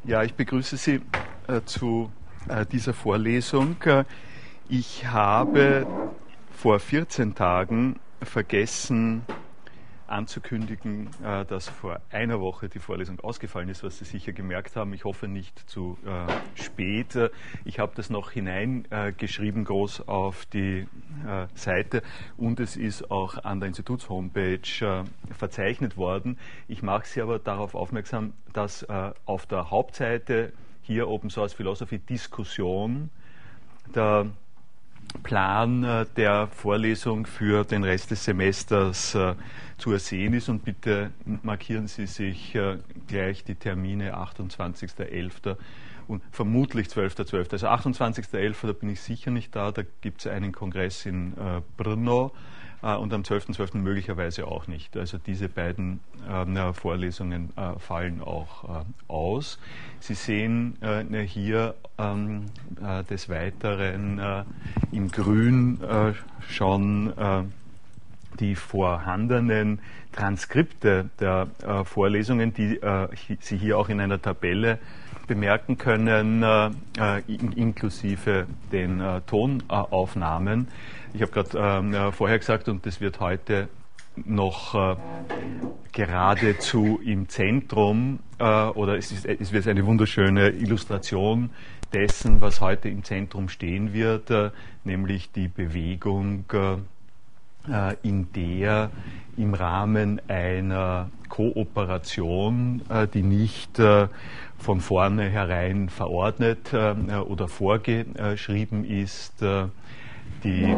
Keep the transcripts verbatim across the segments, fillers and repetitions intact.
Ja, ich begrüße Sie äh, zu äh, dieser Vorlesung. Äh, ich habe vor vierzehn Tagen vergessen anzukündigen, äh, dass vor einer Woche die Vorlesung ausgefallen ist, was Sie sicher gemerkt haben. Ich hoffe nicht zu äh, spät. Ich habe das noch hineingeschrieben, äh, groß auf die äh, Seite, und es ist auch an der Instituts-Homepage äh, verzeichnet worden. Ich mache Sie aber darauf aufmerksam, dass äh, auf der Hauptseite hier Open Source Philosophy Diskussion der Plan äh, der Vorlesung für den Rest des Semesters äh, zu ersehen ist, und bitte markieren Sie sich äh, gleich die Termine achtundzwanzigster elfter und vermutlich zwölfter zwölfter Also achtundzwanzigster elfter da bin ich sicher nicht da, da gibt es einen Kongress in äh, Brno, äh, und am zwölfter zwölfter möglicherweise auch nicht. Also diese beiden äh, Vorlesungen äh, fallen auch äh, aus. Sie sehen äh, hier ähm, äh, des Weiteren äh, im Grün äh, schon äh, die vorhandenen Transkripte der äh, Vorlesungen, die äh, Sie hier auch in einer Tabelle bemerken können, äh, in, inklusive den äh, Tonaufnahmen. Ich habe gerade äh, vorher gesagt, und das wird heute noch äh, geradezu im Zentrum, äh, oder es, ist, es wird eine wunderschöne Illustration dessen, was heute im Zentrum stehen wird, äh, nämlich die Bewegung, äh, in der im Rahmen einer Kooperation, äh, die nicht äh, von vornherein verordnet äh, oder vorgeschrieben ist, äh, die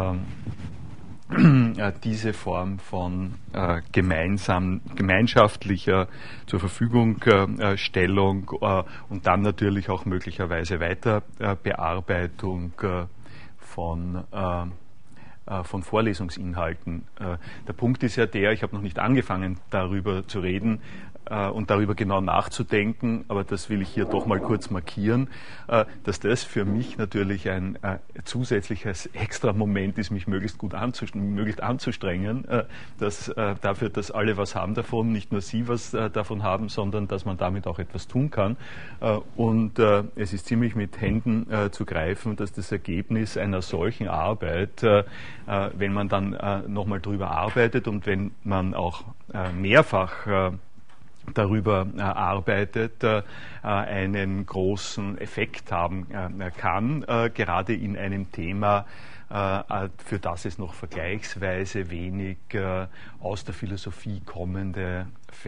äh, diese Form von äh, gemeinsam, gemeinschaftlicher zur Verfügungstellung äh, und dann natürlich auch möglicherweise Weiterbearbeitung äh, von äh, von Vorlesungsinhalten. Der Punkt ist ja der, ich habe noch nicht angefangen, darüber zu reden und darüber genau nachzudenken, aber das will ich hier doch mal kurz markieren, dass das für mich natürlich ein zusätzliches extra Moment ist, mich möglichst gut anzustrengen, möglichst anzustrengen, dass dafür, dass alle was haben davon, nicht nur Sie was davon haben, sondern dass man damit auch etwas tun kann. Und es ist ziemlich mit Händen zu greifen, dass das Ergebnis einer solchen Arbeit, wenn man dann nochmal drüber arbeitet und wenn man auch mehrfach darüber äh, arbeitet, äh, einen großen Effekt haben äh, kann, äh, gerade in einem Thema, äh, für das es noch vergleichsweise wenig äh, aus der Philosophie kommende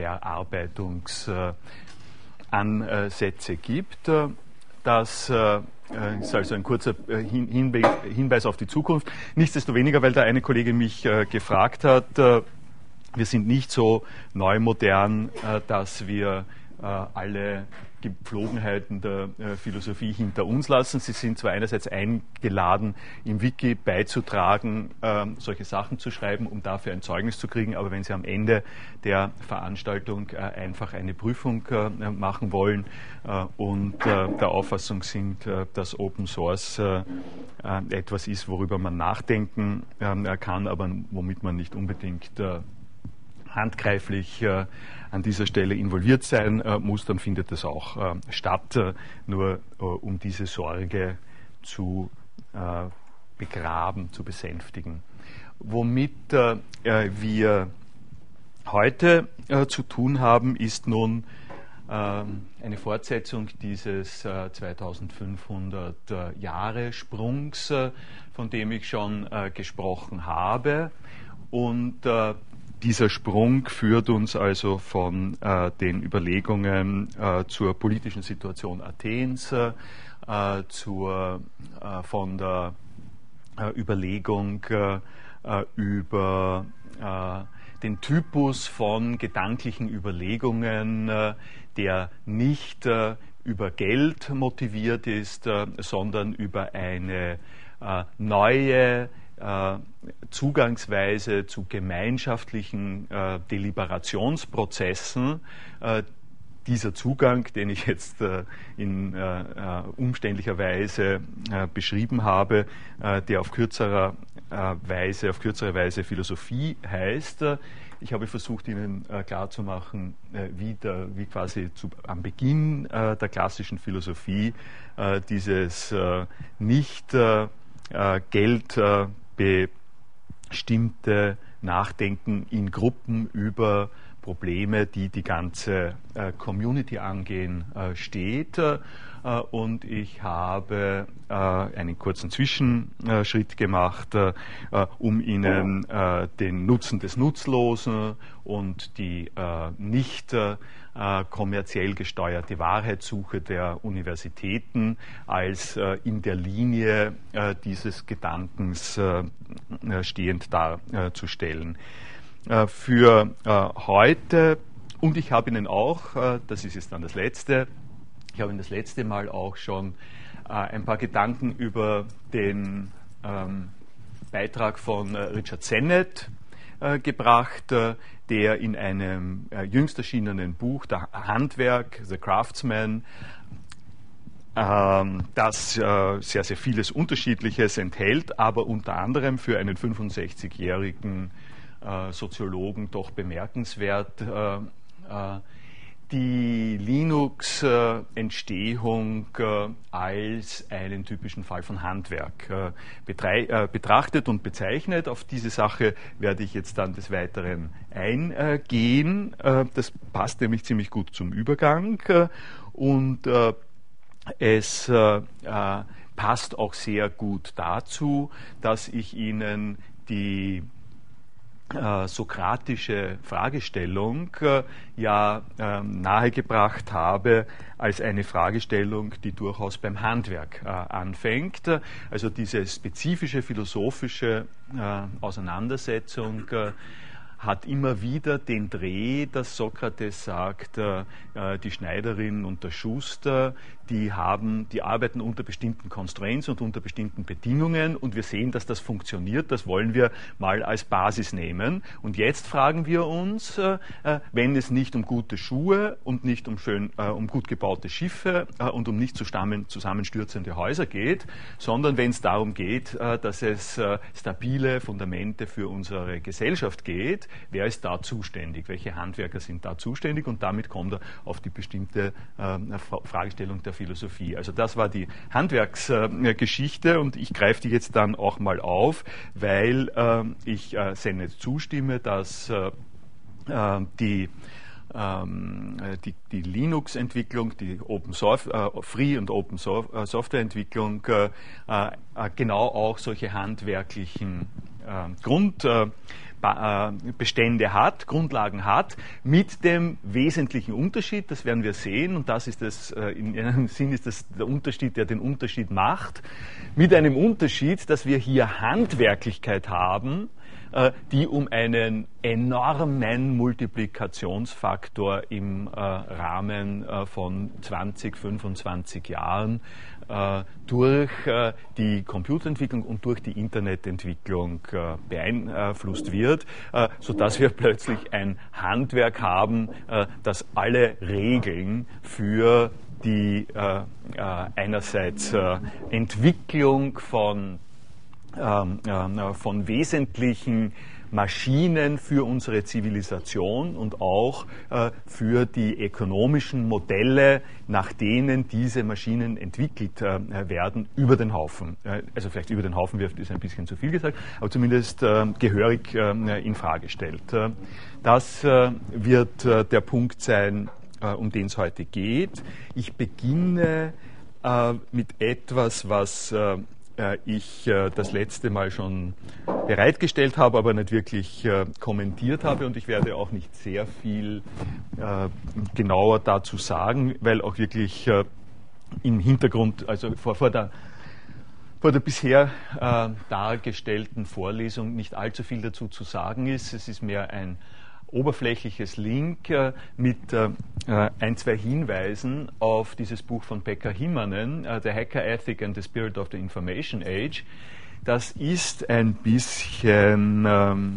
Verarbeitungsansätze gibt. Das äh, ist also ein kurzer Hinweis auf die Zukunft. Nichtsdestoweniger, weil der eine Kollege mich äh, gefragt hat, äh, wir sind nicht so neumodern, äh, dass wir äh, alle Gepflogenheiten der äh, Philosophie hinter uns lassen. Sie sind zwar einerseits eingeladen, im Wiki beizutragen, äh, solche Sachen zu schreiben, um dafür ein Zeugnis zu kriegen, aber wenn Sie am Ende der Veranstaltung äh, einfach eine Prüfung äh, machen wollen äh, und äh, der Auffassung sind, äh, dass Open Source äh, äh, etwas ist, worüber man nachdenken äh, kann, aber womit man nicht unbedingt äh, handgreiflich äh, an dieser Stelle involviert sein äh, muss, dann findet das auch äh, statt, äh, nur äh, um diese Sorge zu äh, begraben, zu besänftigen. Womit äh, wir heute äh, zu tun haben, ist nun äh, eine Fortsetzung dieses äh, zweitausendfünfhundert äh, Jahre Sprungs, äh, von dem ich schon äh, gesprochen habe, und äh, dieser Sprung führt uns also von äh, den Überlegungen äh, zur politischen Situation Athens, äh, zur, äh, von der äh, Überlegung äh, über äh, den Typus von gedanklichen Überlegungen, äh, der nicht äh, über Geld motiviert ist, äh, sondern über eine äh, neue Zugangsweise zu gemeinschaftlichen äh, Deliberationsprozessen. Äh, dieser Zugang, den ich jetzt äh, in äh, umständlicher Weise äh, beschrieben habe, äh, der auf kürzerer äh, Weise, auf kürzere Weise Philosophie heißt, äh, Ich habe versucht, Ihnen äh, klarzumachen, äh, wie, der, wie quasi zu, am Beginn äh, der klassischen Philosophie äh, dieses äh, nicht äh, äh, Geld äh, bestimmte Nachdenken in Gruppen über Probleme, die die ganze äh, Community angehen, äh, steht. Äh, und ich habe äh, einen kurzen Zwischenschritt gemacht, äh, um Ihnen äh, den Nutzen des Nutzlosen und die äh, nicht äh, kommerziell gesteuerte Wahrheitssuche der Universitäten als äh, in der Linie äh, dieses Gedankens äh, stehend darzustellen. Äh, für äh, heute, und ich habe Ihnen auch, äh, das ist jetzt dann das Letzte, ich habe Ihnen das letzte Mal auch schon äh, ein paar Gedanken über den ähm, Beitrag von äh, Richard Sennett äh, gebracht, äh, der in einem äh, jüngst erschienenen Buch, der Handwerk, The Craftsman, ähm, das äh, sehr, sehr vieles Unterschiedliches enthält, aber unter anderem für einen fünfundsechzigjährigen äh, Soziologen doch bemerkenswert, äh, äh, die Linux-Entstehung äh, als einen typischen Fall von Handwerk äh, äh, betrachtet und bezeichnet. Auf diese Sache werde ich jetzt dann des Weiteren eingehen. Äh, das passt nämlich ziemlich gut zum Übergang äh, und äh, es äh, äh, passt auch sehr gut dazu, dass ich Ihnen die Äh, sokratische Fragestellung äh, ja äh, nahegebracht habe als eine Fragestellung, die durchaus beim Handwerk äh, anfängt. Also diese spezifische philosophische äh, Auseinandersetzung äh, hat immer wieder den Dreh, dass Sokrates sagt, äh, die Schneiderin und der Schuster, die haben, die arbeiten unter bestimmten Constraints und unter bestimmten Bedingungen und wir sehen, dass das funktioniert, das wollen wir mal als Basis nehmen. Und jetzt fragen wir uns, äh, wenn es nicht um gute Schuhe und nicht um, schön, äh, um gut gebaute Schiffe äh, und um nicht zusammenstürzende Häuser geht, sondern wenn es darum geht, äh, dass es äh, stabile Fundamente für unsere Gesellschaft geht, wer ist da zuständig? Welche Handwerker sind da zuständig? Und damit kommt er auf die bestimmte äh, Fragestellung der Philosophie. Also das war die Handwerksgeschichte äh, und ich greife die jetzt dann auch mal auf, weil äh, ich äh, Sennett zustimme, dass äh, die Ähm, die, die Linux-Entwicklung, die Open Source, äh, Free- und Open Software-Entwicklung äh, äh, genau auch solche handwerklichen äh, Grundbestände äh, hat, Grundlagen hat, mit dem wesentlichen Unterschied, das werden wir sehen, und das ist das, äh, in einem Sinn ist das der Unterschied, der den Unterschied macht, mit einem Unterschied, dass wir hier Handwerklichkeit haben, die um einen enormen Multiplikationsfaktor im äh, Rahmen äh, von zwanzig, fünfundzwanzig Jahren äh, durch äh, die Computerentwicklung und durch die Internetentwicklung äh, beeinflusst wird, äh, sodass wir plötzlich ein Handwerk haben, äh, das alle Regeln für die äh, äh, einerseits äh, Entwicklung von Ähm, äh, von wesentlichen Maschinen für unsere Zivilisation und auch äh, für die ökonomischen Modelle, nach denen diese Maschinen entwickelt äh, werden, über den Haufen. Äh, also vielleicht über den Haufen wirft, ist ein bisschen zu viel gesagt, aber zumindest äh, gehörig äh, in Frage stellt. Äh, das äh, wird äh, der Punkt sein, äh, um den es heute geht. Ich beginne äh, mit etwas, was äh, ich äh, das letzte Mal schon bereitgestellt habe, aber nicht wirklich äh, kommentiert habe und ich werde auch nicht sehr viel äh, genauer dazu sagen, weil auch wirklich äh, im Hintergrund, also vor, vor der vor der bisher äh, dargestellten Vorlesung nicht allzu viel dazu zu sagen ist. Es ist mehr ein oberflächliches Link äh, mit äh, ein, zwei Hinweisen auf dieses Buch von Pekka Himmanen, äh, The Hacker Ethic and the Spirit of the Information Age. Das ist ein bisschen ähm,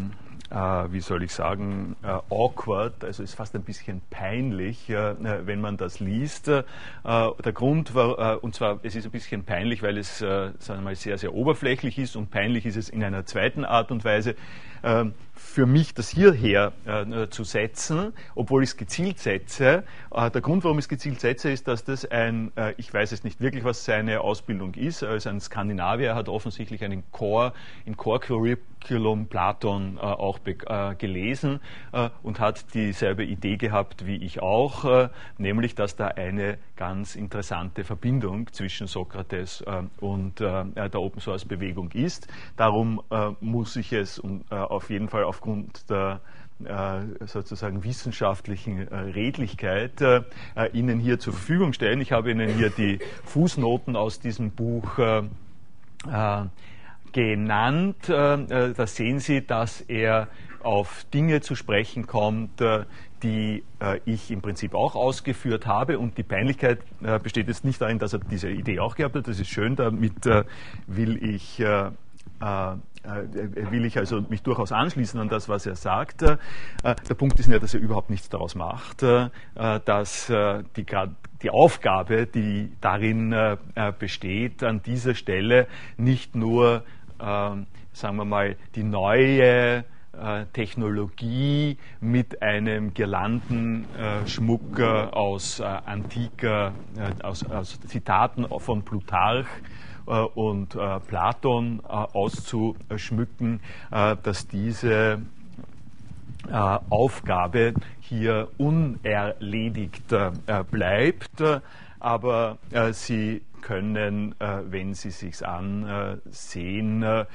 wie soll ich sagen, awkward, also ist fast ein bisschen peinlich, wenn man das liest. Der Grund war, und zwar, es ist ein bisschen peinlich, weil es, sagen wir mal, sehr, sehr oberflächlich ist, und peinlich ist es in einer zweiten Art und Weise, für mich das hierher äh, zu setzen, obwohl ich es gezielt setze. Äh, der Grund, warum ich es gezielt setze, ist, dass das ein, äh, ich weiß jetzt nicht wirklich, was seine Ausbildung ist, also ein Skandinavier, hat offensichtlich einen Core, im Core-Curriculum Platon äh, auch äh, gelesen äh, und hat dieselbe Idee gehabt wie ich auch, äh, nämlich, dass da eine ganz interessante Verbindung zwischen Sokrates äh, und äh, der Open-Source-Bewegung ist. Darum äh, muss ich es um, äh, auf jeden Fall aufgrund der äh, sozusagen wissenschaftlichen äh, Redlichkeit äh, Ihnen hier zur Verfügung stellen. Ich habe Ihnen hier die Fußnoten aus diesem Buch äh, äh, genannt. Äh, da sehen Sie, dass er auf Dinge zu sprechen kommt, äh, die äh, ich im Prinzip auch ausgeführt habe. Und die Peinlichkeit äh, besteht jetzt nicht darin, dass er diese Idee auch gehabt hat. Das ist schön, damit äh, will ich äh, äh, will ich also mich durchaus anschließen an das, was er sagt. Der Punkt ist ja, dass er überhaupt nichts daraus macht, dass die, die Aufgabe, die darin besteht, an dieser Stelle nicht nur, sagen wir mal, die neue Technologie mit einem Girlandenschmuck aus antiker, aus, aus Zitaten von Plutarch und äh, Platon äh, auszuschmücken, äh, dass diese äh, Aufgabe hier unerledigt äh, bleibt, aber äh, Sie können, äh, wenn Sie sich's ansehen, äh,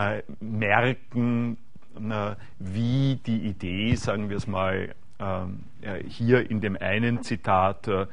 merken, äh, wie die Idee, sagen wir es mal, äh, hier in dem einen Zitat, äh,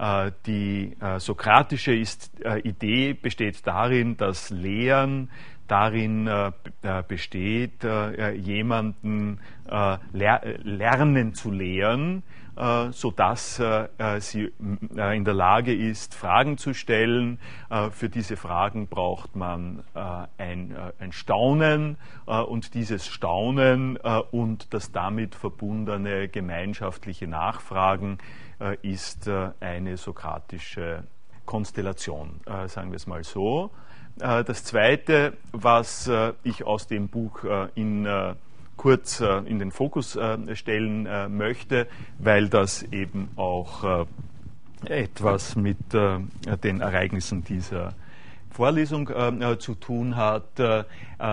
die äh, sokratische ist, äh, Idee besteht darin, dass Lehren darin äh, besteht, äh, jemanden äh, ler lernen zu lehren, äh, sodass äh, sie äh, in der Lage ist, Fragen zu stellen. Äh, für diese Fragen braucht man äh, ein, äh, ein Staunen äh, und dieses Staunen äh, und das damit verbundene gemeinschaftliche Nachfragen äh, ist äh, eine sokratische Konstellation, äh, sagen wir es mal so. Äh, das Zweite, was äh, ich aus dem Buch äh, in äh, kurz äh, in den Fokus äh, stellen äh, möchte, weil das eben auch äh, etwas mit äh, den Ereignissen dieser Vorlesung äh, zu tun hat. Äh,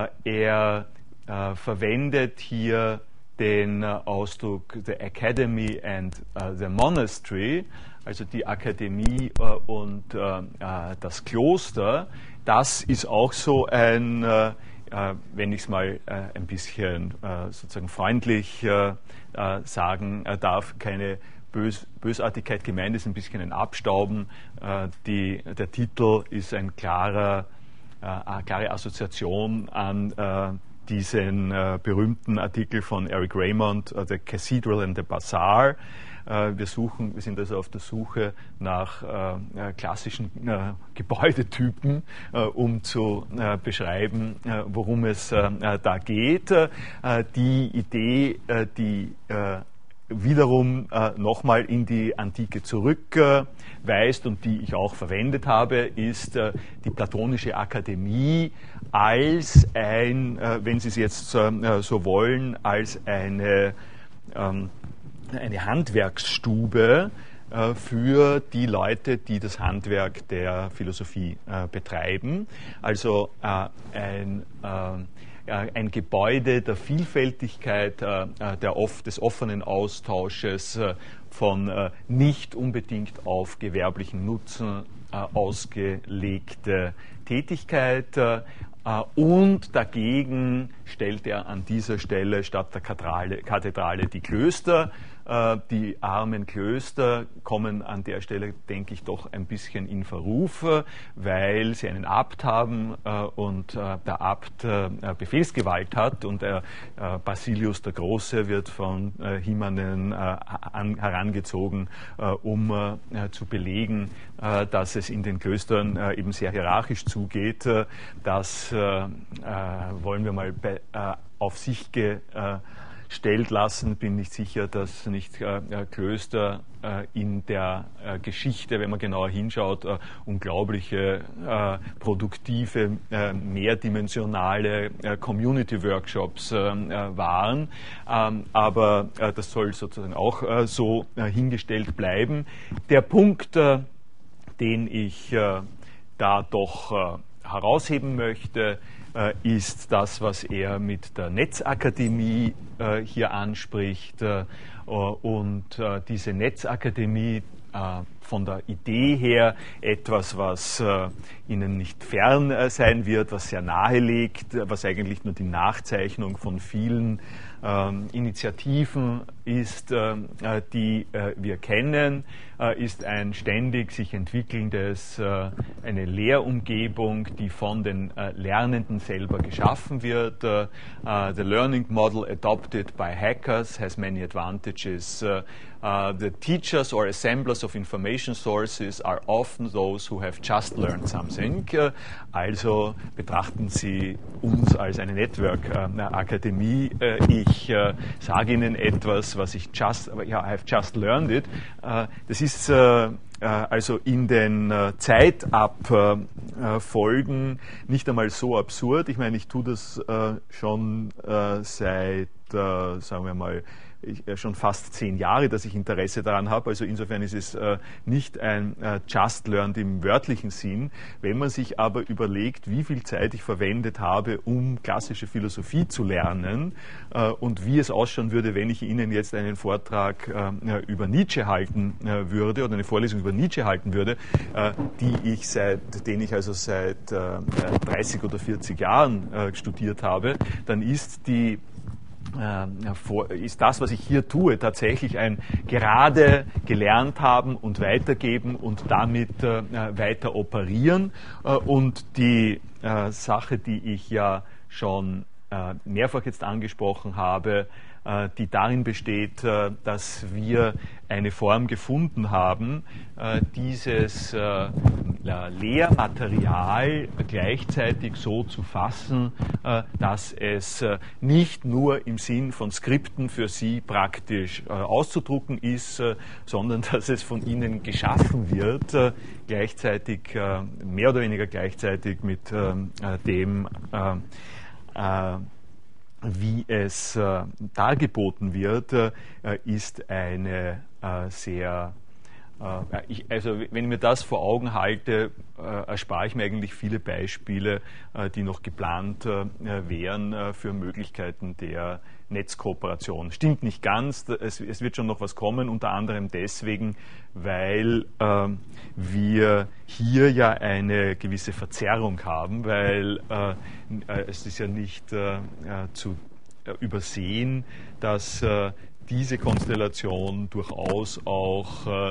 er äh, verwendet hier den äh, Ausdruck The Academy and uh, the Monastery, also die Akademie äh, und äh, das Kloster. Das ist auch so ein, äh, wenn ich es mal äh, ein bisschen äh, sozusagen freundlich äh, sagen darf, keine Bös Bösartigkeit gemeint, ist ein bisschen ein Abstauben. Äh, die, der Titel ist ein klarer, äh, eine klare Assoziation an äh, diesen äh, berühmten Artikel von Eric Raymond, uh, The Cathedral and the Bazaar. Äh, wir suchen, wir sind also auf der Suche nach äh, klassischen äh, Gebäudetypen, äh, um zu äh, beschreiben, äh, worum es äh, da geht. Äh, die Idee, äh, die äh, wiederum äh, nochmal in die Antike zurückweist äh, und die ich auch verwendet habe, ist äh, die platonische Akademie als ein, äh, wenn Sie es jetzt äh, so wollen, als eine, ähm, eine Handwerksstube äh, für die Leute, die das Handwerk der Philosophie äh, betreiben. Also äh, ein äh, ein Gebäude der Vielfältigkeit, der off, des offenen Austausches von nicht unbedingt auf gewerblichen Nutzen ausgelegte Tätigkeit. Und dagegen stellt er an dieser Stelle statt der Kathedrale, Kathedrale die Klöster Die armen Klöster kommen an der Stelle, denke ich, doch ein bisschen in Verruf, weil sie einen Abt haben und der Abt Befehlsgewalt hat und der Basilius der Große wird von Himmanen herangezogen, um zu belegen, dass es in den Klöstern eben sehr hierarchisch zugeht. Das wollen wir mal bei, auf sich gestellt lassen. Bin nicht sicher, dass nicht äh, Klöster äh, in der äh, Geschichte, wenn man genauer hinschaut, äh, unglaubliche, äh, produktive, äh, mehrdimensionale äh, Community-Workshops äh, waren. Ähm, aber äh, das soll sozusagen auch äh, so äh, hingestellt bleiben. Der Punkt, äh, den ich äh, da doch äh, herausheben möchte, ist das, was er mit der Netzakademie äh, hier anspricht. Äh, und äh, diese Netzakademie äh, von der Idee her etwas, was äh, Ihnen nicht fern äh, sein wird, was sehr nahe liegt, was eigentlich nur die Nachzeichnung von vielen äh, Initiativen ist, äh, die äh, wir kennen, äh, ist ein ständig sich entwickelndes, äh, eine Lehrumgebung, die von den äh, Lernenden selber geschaffen wird. Uh, uh, the learning model adopted by hackers has many advantages. Uh, uh, the teachers or assemblers of information sources are often those who have just learned something. Uh, also betrachten Sie uns als eine Network-Akademie. Uh, ich uh, sage Ihnen etwas, was ich just, ja, I have just learned it. Uh, das ist uh, also in den Zeitabfolgen nicht einmal so absurd. Ich meine, ich tue das schon seit, sagen wir mal, schon fast zehn Jahre, dass ich Interesse daran habe. Also insofern ist es äh, nicht ein äh, Just Learned im wörtlichen Sinn. Wenn man sich aber überlegt, wie viel Zeit ich verwendet habe, um klassische Philosophie zu lernen äh, und wie es ausschauen würde, wenn ich Ihnen jetzt einen Vortrag äh, über Nietzsche halten äh, würde oder eine Vorlesung über Nietzsche halten würde, äh, die ich seit, den ich also seit äh, dreißig oder vierzig Jahren äh, studiert habe, dann ist die ist das, was ich hier tue, tatsächlich ein gerade gelernt haben und weitergeben und damit äh, weiter operieren. Äh, und die äh, Sache, die ich ja schon äh, mehrfach jetzt angesprochen habe, äh, die darin besteht, äh, dass wir eine Form gefunden haben, äh, dieses äh, Lehrmaterial gleichzeitig so zu fassen, äh, dass es äh, nicht nur im Sinn von Skripten für Sie praktisch äh, auszudrucken ist, äh, sondern dass es von Ihnen geschaffen wird, äh, gleichzeitig, äh, mehr oder weniger gleichzeitig mit äh, dem, äh, äh, wie es äh, dargeboten wird, äh, ist eine äh, sehr, äh, ich, also wenn ich mir das vor Augen halte, äh, erspare ich mir eigentlich viele Beispiele, äh, die noch geplant äh, wären äh, für Möglichkeiten der Netzkooperation. Stimmt nicht ganz, es, es wird schon noch was kommen, unter anderem deswegen, weil äh, wir hier ja eine gewisse Verzerrung haben, weil äh, es ist ja nicht äh, zu äh, übersehen, dass äh, diese Konstellation durchaus auch äh,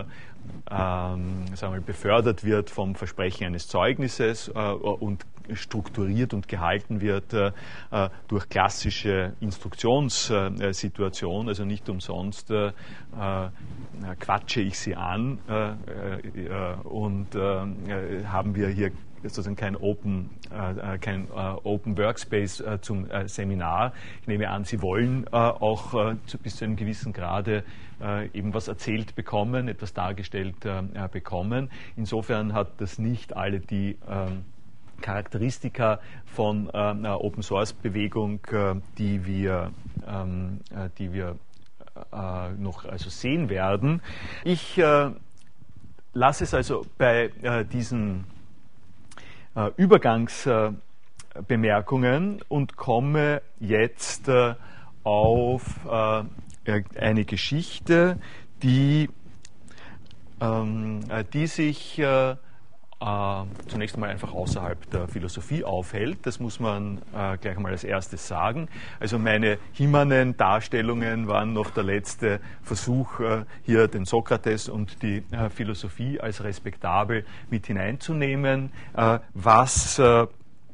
ähm, sagen wir, befördert wird vom Versprechen eines Zeugnisses äh, und strukturiert und gehalten wird äh, durch klassische Instruktionssituationen, also nicht umsonst äh, äh, quatsche ich sie an äh, äh, und äh, haben wir hier sozusagen kein Open, äh, kein äh, Open Workspace äh, zum äh, Seminar. Ich nehme an, Sie wollen äh, auch äh, zu, bis zu einem gewissen Grade äh, eben was erzählt bekommen, etwas dargestellt äh, bekommen. Insofern hat das nicht alle die äh, Charakteristika von äh, einer Open Source Bewegung, äh, die wir, ähm, äh, die wir äh, noch also sehen werden. Ich äh, lasse es also bei äh, diesen äh, Übergangsbemerkungen äh, und komme jetzt äh, auf äh, eine Geschichte, die, ähm, die sich äh, äh, zunächst einmal einfach außerhalb der Philosophie aufhält. Das muss man äh, gleich einmal als erstes sagen. Also meine Himmanen-Darstellungen waren noch der letzte Versuch, äh, hier den Sokrates und die äh, Philosophie als respektabel mit hineinzunehmen. Äh, was äh,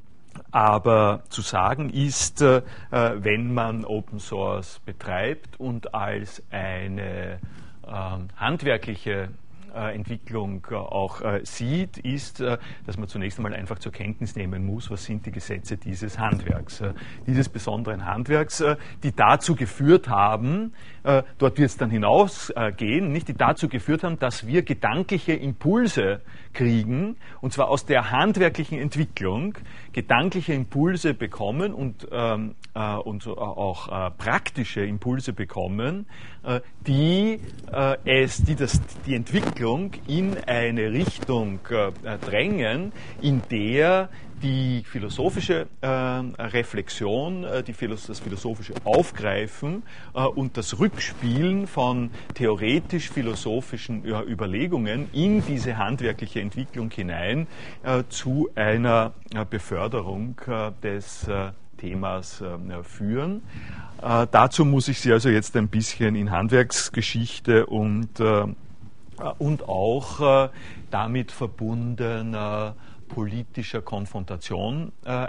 aber zu sagen ist, äh, wenn man Open Source betreibt und als eine äh, handwerkliche äh, Entwicklung äh, auch äh, sieht, ist, äh, dass man zunächst einmal einfach zur Kenntnis nehmen muss, was sind die Gesetze dieses Handwerks, äh, dieses besonderen Handwerks, äh, die dazu geführt haben, äh, dort wird es dann hinausgehen, äh, nicht die dazu geführt haben, dass wir gedankliche Impulse kriegen, und zwar aus der handwerklichen Entwicklung, gedankliche Impulse bekommen und, ähm, äh, und so auch äh, praktische Impulse bekommen, äh, die, äh, es, die das, die Entwicklung in eine Richtung äh, drängen, in der die philosophische äh, Reflexion, äh, die Philos das philosophische Aufgreifen äh, und das Rückspielen von theoretisch-philosophischen äh, Überlegungen in diese handwerkliche Entwicklung hinein äh, zu einer äh, Beförderung äh, des äh, Themas äh, führen. Äh, dazu muss ich Sie also jetzt ein bisschen in Handwerksgeschichte und, äh, und auch äh, damit verbundener politischer Konfrontation äh,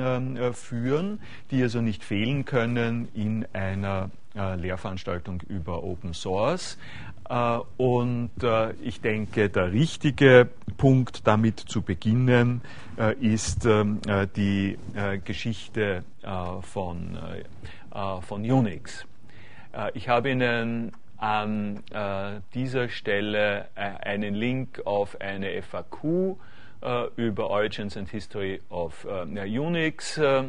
einführen, die also nicht fehlen können in einer äh, Lehrveranstaltung über Open Source. Äh, und äh, ich denke, der richtige Punkt, damit zu beginnen, äh, ist äh, die äh, Geschichte äh, von, äh, von Unix. Äh, ich habe Ihnen an äh, dieser Stelle äh, einen Link auf eine F A Q über Origins and History of uh, Unix uh,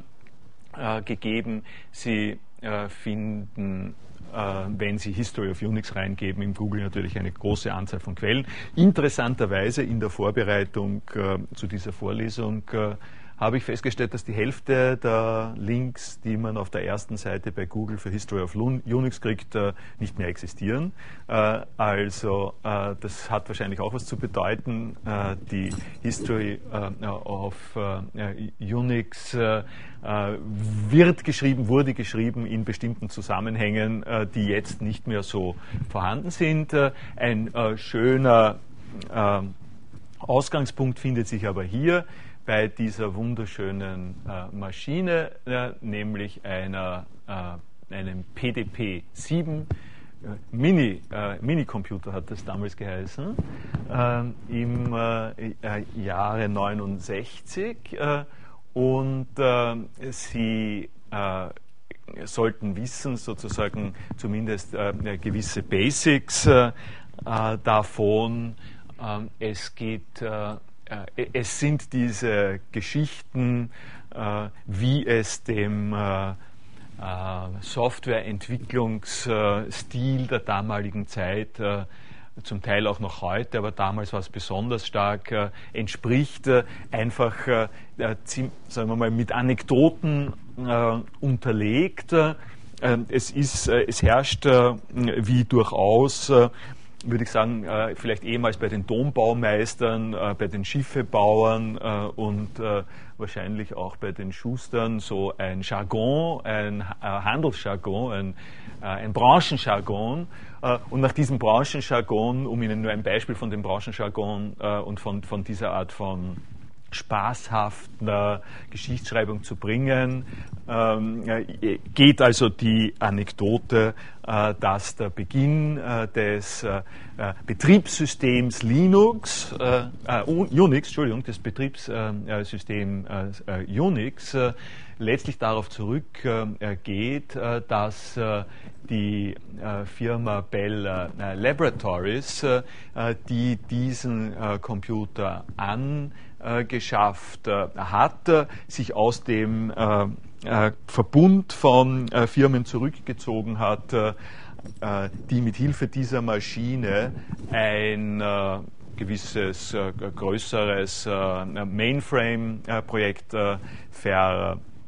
uh, gegeben. Sie uh, finden, uh, wenn Sie History of Unix reingeben, im Google natürlich eine große Anzahl von Quellen. Interessanterweise in der Vorbereitung uh, zu dieser Vorlesung uh, habe ich festgestellt, dass die Hälfte der Links, die man auf der ersten Seite bei Google für History of Unix kriegt, nicht mehr existieren. Also das hat wahrscheinlich auch was zu bedeuten. Die History of Unix wird geschrieben, wurde geschrieben in bestimmten Zusammenhängen, die jetzt nicht mehr so vorhanden sind. Ein schöner Ausgangspunkt findet sich aber hier bei dieser wunderschönen äh, Maschine, äh, nämlich einer, äh, einem P D P sieben äh, Mini, äh, Minicomputer hat das damals geheißen, äh, im äh, Jahre neunundsechzig äh, und äh, Sie äh, sollten wissen, sozusagen zumindest äh, gewisse Basics äh, davon. Äh, es geht äh, Es sind diese Geschichten, äh, wie es dem äh, äh, Softwareentwicklungsstil der damaligen Zeit, äh, zum Teil auch noch heute, aber damals war es besonders stark, äh, entspricht, äh, einfach, äh, sagen wir mal, mit Anekdoten äh, unterlegt. Äh, es, ist, äh, es herrscht, äh, wie durchaus, äh, würde ich sagen, äh, vielleicht ehemals bei den Dombaumeistern, äh, bei den Schiffebauern äh, und äh, wahrscheinlich auch bei den Schustern so ein Jargon, ein äh, Handelsjargon, ein, äh, ein Branchenjargon. Äh, und nach diesem Branchenjargon, um Ihnen nur ein Beispiel von dem Branchenjargon äh, und von, von dieser Art von spaßhafter Geschichtsschreibung zu bringen, ähm, geht also die Anekdote, äh, dass der Beginn äh, des äh, Betriebssystems Linux, äh, äh, Unix, Entschuldigung, des Betriebssystems äh, äh, Unix äh, letztlich darauf zurückgeht, äh, dass äh, die äh, Firma Bell äh, Laboratories, äh, die diesen äh, Computer an Äh, geschafft äh, hat, äh, sich aus dem äh, äh, Verbund von äh, Firmen zurückgezogen hat, äh, die mit Hilfe dieser Maschine ein äh, gewisses äh, größeres äh, Mainframe-Projekt äh, ver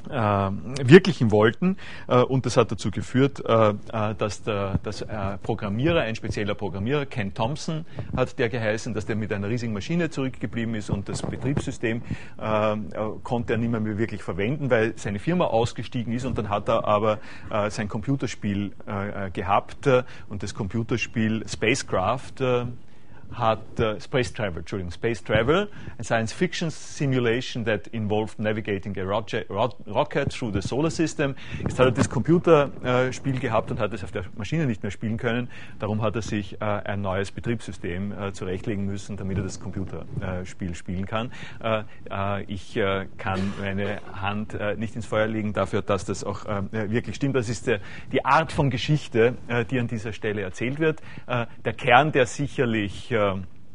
äh, wirklichen wollten. Äh, und das hat dazu geführt, äh, dass der dass, äh, Programmierer, ein spezieller Programmierer, Ken Thompson hat der geheißen, dass der mit einer riesigen Maschine zurückgeblieben ist und das Betriebssystem äh, konnte er nicht mehr, mehr wirklich verwenden, weil seine Firma ausgestiegen ist, und dann hat er aber äh, sein Computerspiel äh, gehabt äh, und das Computerspiel Spacecraft äh, hat uh, Space Travel, Entschuldigung, Space Travel, a science-fiction simulation that involved navigating a rocket, rocket through the solar system. Jetzt hat er das Computerspiel uh, gehabt und hat es auf der Maschine nicht mehr spielen können. Darum hat er sich uh, ein neues Betriebssystem uh, zurechtlegen müssen, damit er das Computerspiel uh, spielen kann. Uh, uh, ich uh, kann meine Hand uh, nicht ins Feuer legen dafür, dass das auch uh, wirklich stimmt. Das ist uh, die Art von Geschichte, uh, die an dieser Stelle erzählt wird. Uh, der Kern, der sicherlich uh,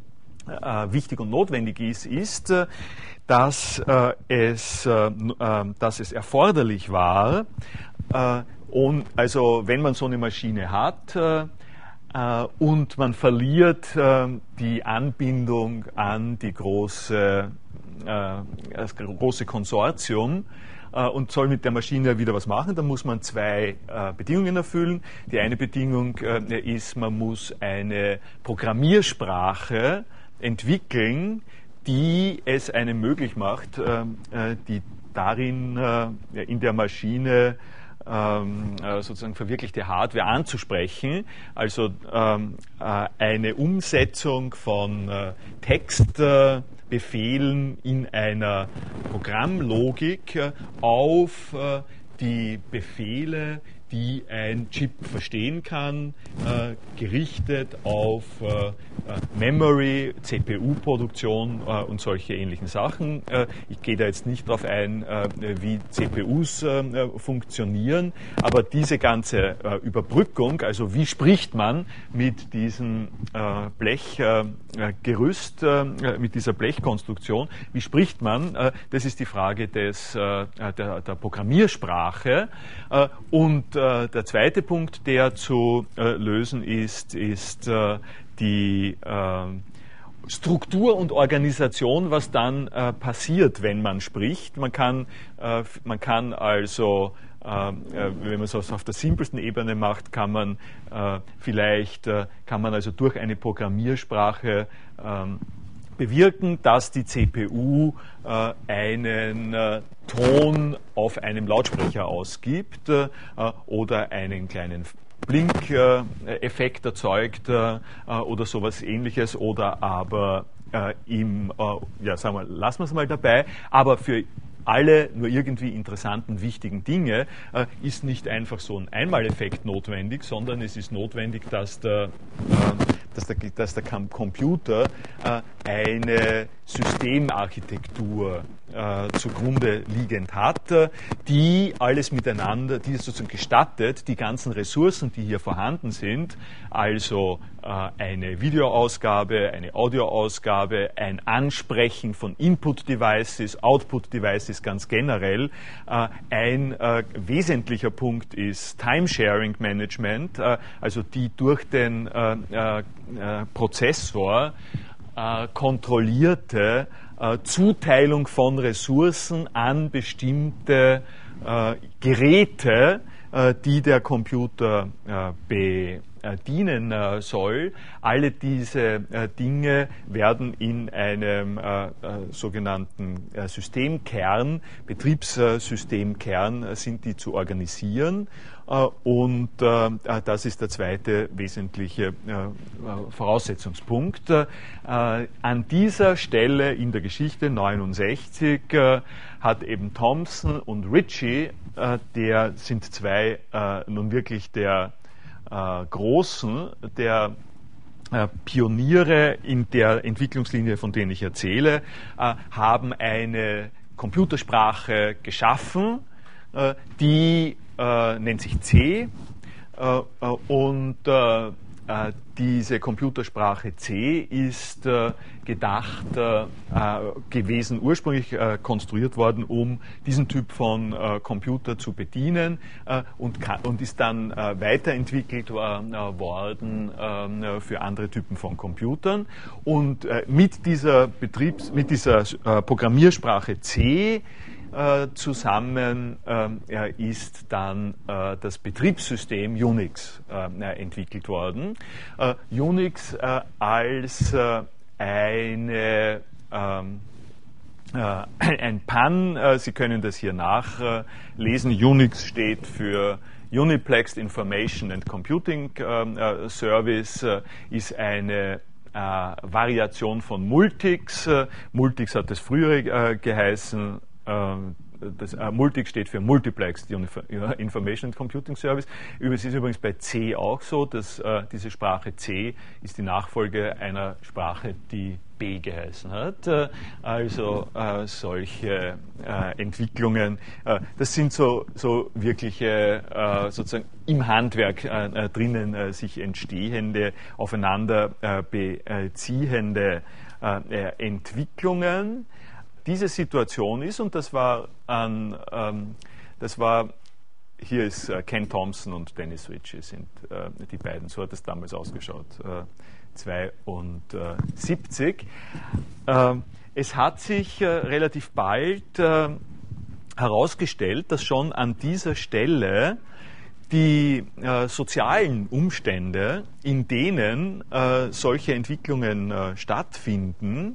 Äh, wichtig und notwendig ist, ist, äh, dass, äh, es, äh, äh, dass es erforderlich war, äh, und also wenn man so eine Maschine hat äh, äh, und man verliert äh, die Anbindung an die große, äh, das große Konsortium, und soll mit der Maschine wieder was machen, dann muss man zwei äh, Bedingungen erfüllen. Die eine Bedingung äh, ist, man muss eine Programmiersprache entwickeln, die es einem möglich macht, äh, die darin äh, in der Maschine ähm, sozusagen verwirklichte Hardware anzusprechen, also ähm, äh, eine Umsetzung von äh, Text äh, Befehlen in einer Programmlogik äh, auf äh, die Befehle, die ein Chip verstehen kann, äh, gerichtet auf äh, Memory, C P U-Produktion äh, und solche ähnlichen Sachen. Äh, ich gehe da jetzt nicht darauf ein, äh, wie C P Us äh, funktionieren, aber diese ganze äh, Überbrückung, also wie spricht man mit diesem äh, Blechgerüst, äh, äh, mit dieser Blechkonstruktion, wie spricht man, äh, das ist die Frage des, äh, der, der Programmiersprache. Äh, und äh, der zweite Punkt, der zu äh, lösen ist, ist äh, die äh, Struktur und Organisation, was dann äh, passiert, wenn man spricht. Man kann, äh, man kann also, äh, wenn man es auf der simpelsten Ebene macht, kann man äh, vielleicht, äh, kann man also durch eine Programmiersprache äh, bewirken, dass die C P U äh, einen äh, Ton auf einem Lautsprecher ausgibt äh, oder einen kleinen Blink-Effekt erzeugt äh, oder sowas Ähnliches, oder aber äh, im, äh, ja, sagen wir, lassen wir es mal dabei, aber für alle nur irgendwie interessanten, wichtigen Dinge äh, ist nicht einfach so ein Einmaleffekt notwendig, sondern es ist notwendig, dass der, äh, dass der, dass der Computer äh, eine Systemarchitektur äh, zugrunde liegend hat, äh, die alles miteinander, die es sozusagen gestattet, die ganzen Ressourcen, die hier vorhanden sind, also äh, eine Videoausgabe, eine Audioausgabe, ein Ansprechen von Input-Devices, Output-Devices ganz generell. Äh, ein äh, wesentlicher Punkt ist Time-Sharing-Management, äh, also die durch den äh, äh, Prozessor äh, kontrollierte äh, Zuteilung von Ressourcen an bestimmte äh, Geräte, äh, die der Computer äh, bedienen äh, soll. Alle diese äh, Dinge werden in einem äh, äh, sogenannten äh, Systemkern, Betriebssystemkern, äh, sind die zu organisieren. Und äh, das ist der zweite wesentliche äh, Voraussetzungspunkt. Äh, an dieser Stelle in der Geschichte neunundsechzig äh, hat eben Thompson und Ritchie, äh, der sind zwei äh, nun wirklich der äh, Großen, der äh, Pioniere in der Entwicklungslinie, von denen ich erzähle, äh, haben eine Computersprache geschaffen, äh, die Äh, nennt sich C äh, und äh, äh, diese Computersprache C ist äh, gedacht äh, gewesen, ursprünglich äh, konstruiert worden, um diesen Typ von äh, Computer zu bedienen äh, und, kann, und ist dann äh, weiterentwickelt äh, worden äh, für andere Typen von Computern. Und äh, mit dieser Betriebs-, mit dieser äh, Programmiersprache C äh, zusammen äh, ist dann äh, das Betriebssystem Unix äh, entwickelt worden. Äh, Unix äh, als äh, eine ähm, äh, ein Pan, äh, Sie können das hier nachlesen. Unix steht für Uniplexed Information and Computing äh, Service, äh, ist eine äh, Variation von Multics. Äh, Multics hat das frühere äh, geheißen. Äh, Das, äh, Multics steht für Multiplexed Information and Computing Service. Es ist übrigens bei C auch so, dass äh, diese Sprache C ist die Nachfolge einer Sprache, die B geheißen hat. Äh, also äh, solche äh, Entwicklungen, äh, das sind so, so wirkliche äh, sozusagen im Handwerk äh, drinnen äh, sich entstehende, aufeinander äh, beziehende äh, Entwicklungen. Diese Situation ist, und das war, an, ähm, das war hier ist äh, Ken Thompson und Dennis Ritchie sind äh, die beiden, so hat es damals ausgeschaut, äh, zweiundsiebzig. Äh, es hat sich äh, relativ bald äh, herausgestellt, dass schon an dieser Stelle die äh, sozialen Umstände, in denen äh, solche Entwicklungen äh, stattfinden,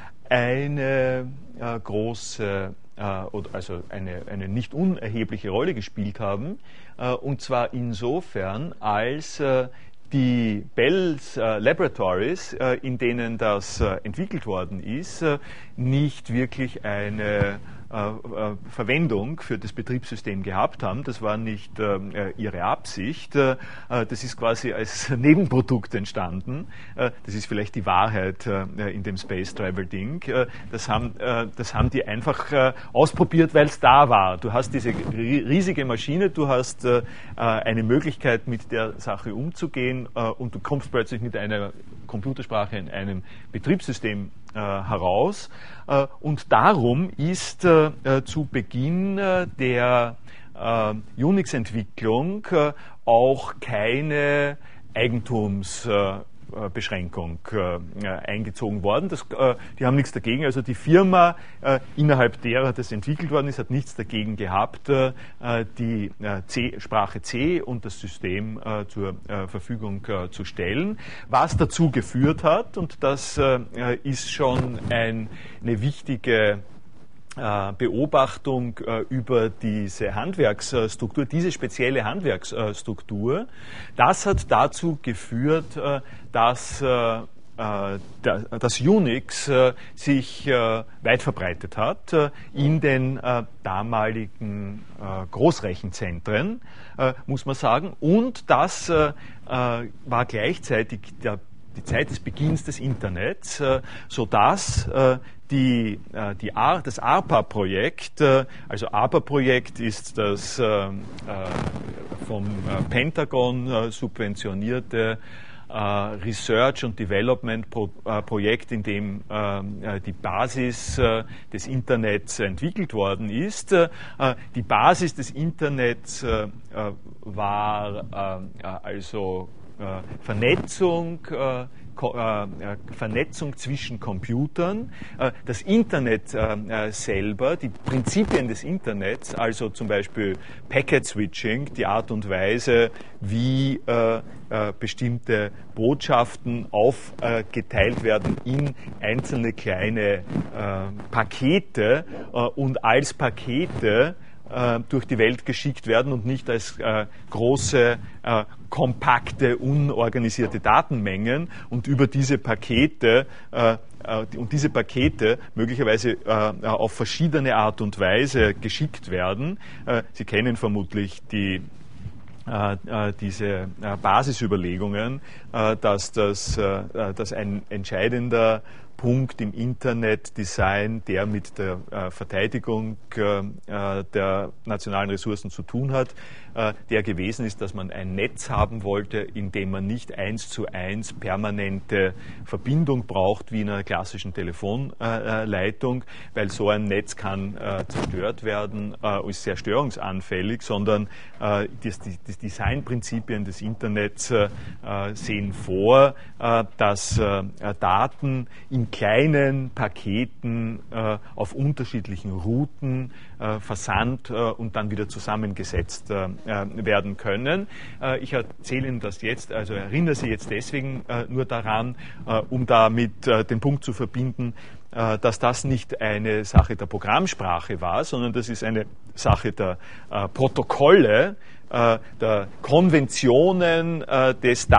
eine äh, große, äh, oder also eine, eine nicht unerhebliche Rolle gespielt haben, äh, und zwar insofern, als äh, die Bell's äh, Laboratories, äh, in denen das äh, entwickelt worden ist, äh, nicht wirklich eine äh, äh, Verwendung für das Betriebssystem gehabt haben. Das war nicht äh, ihre Absicht. Äh, das ist quasi als Nebenprodukt entstanden. Äh, das ist vielleicht die Wahrheit äh, in dem Space Travel Ding. Äh, das, haben, äh, das haben die einfach äh, ausprobiert, weil es da war. Du hast diese riesige Maschine, du hast äh, eine Möglichkeit, mit der Sache umzugehen, äh, und du kommst plötzlich mit einer Computersprache in einem Betriebssystem äh, heraus. Äh, und darum ist äh, zu Beginn äh, der äh, Unix-Entwicklung äh, auch keine Eigentumsbeschränkung äh, eingezogen worden. Das, äh, die haben nichts dagegen. Also die Firma, äh, innerhalb derer das entwickelt worden ist, hat nichts dagegen gehabt, äh, die äh, C, Sprache C und das System äh, zur äh, Verfügung äh, zu stellen. Was dazu geführt hat, und das äh, ist schon ein, eine wichtige Beobachtung äh, über diese Handwerksstruktur, diese spezielle Handwerksstruktur, das hat dazu geführt, äh, dass äh, dass Unix äh, sich äh, weit verbreitet hat äh, in den äh, damaligen äh, Großrechenzentren, äh, muss man sagen. Und das äh, war gleichzeitig der, die Zeit des Beginns des Internets, äh, sodass äh, Die, die, das ARPA-Projekt, also ARPA-Projekt ist das äh, vom Pentagon subventionierte Research und Development Projekt, in dem die Basis des Internets entwickelt worden ist. Die Basis des Internets war also Vernetzung, Vernetzung zwischen Computern, das Internet selber, die Prinzipien des Internets, also zum Beispiel Packet Switching, die Art und Weise, wie bestimmte Botschaften aufgeteilt werden in einzelne kleine Pakete und als Pakete durch die Welt geschickt werden und nicht als äh, große, äh, kompakte, unorganisierte Datenmengen und über diese Pakete äh, äh, und diese Pakete möglicherweise äh, auf verschiedene Art und Weise geschickt werden. Äh, Sie kennen vermutlich die Äh, diese äh, Basisüberlegungen, äh, dass das äh, dass ein entscheidender Punkt im Internetdesign, der mit der äh, Verteidigung äh, der nationalen Ressourcen zu tun hat, äh, der gewesen ist, dass man ein Netz haben wollte, in dem man nicht eins zu eins permanente Verbindung braucht, wie in einer klassischen Telefonleitung, äh, weil so ein Netz kann äh, zerstört werden, äh, ist sehr störungsanfällig, sondern äh, das, die, die Designprinzipien des Internets äh, sehen vor, äh, dass äh, Daten in in kleinen Paketen äh, auf unterschiedlichen Routen äh, versandt äh, und dann wieder zusammengesetzt äh, werden können. Äh, ich erzähle Ihnen das jetzt, also erinnere Sie jetzt deswegen äh, nur daran, äh, um damit äh, den Punkt zu verbinden, äh, dass das nicht eine Sache der Programmsprache war, sondern das ist eine Sache der äh, Protokolle, äh, der Konventionen äh, des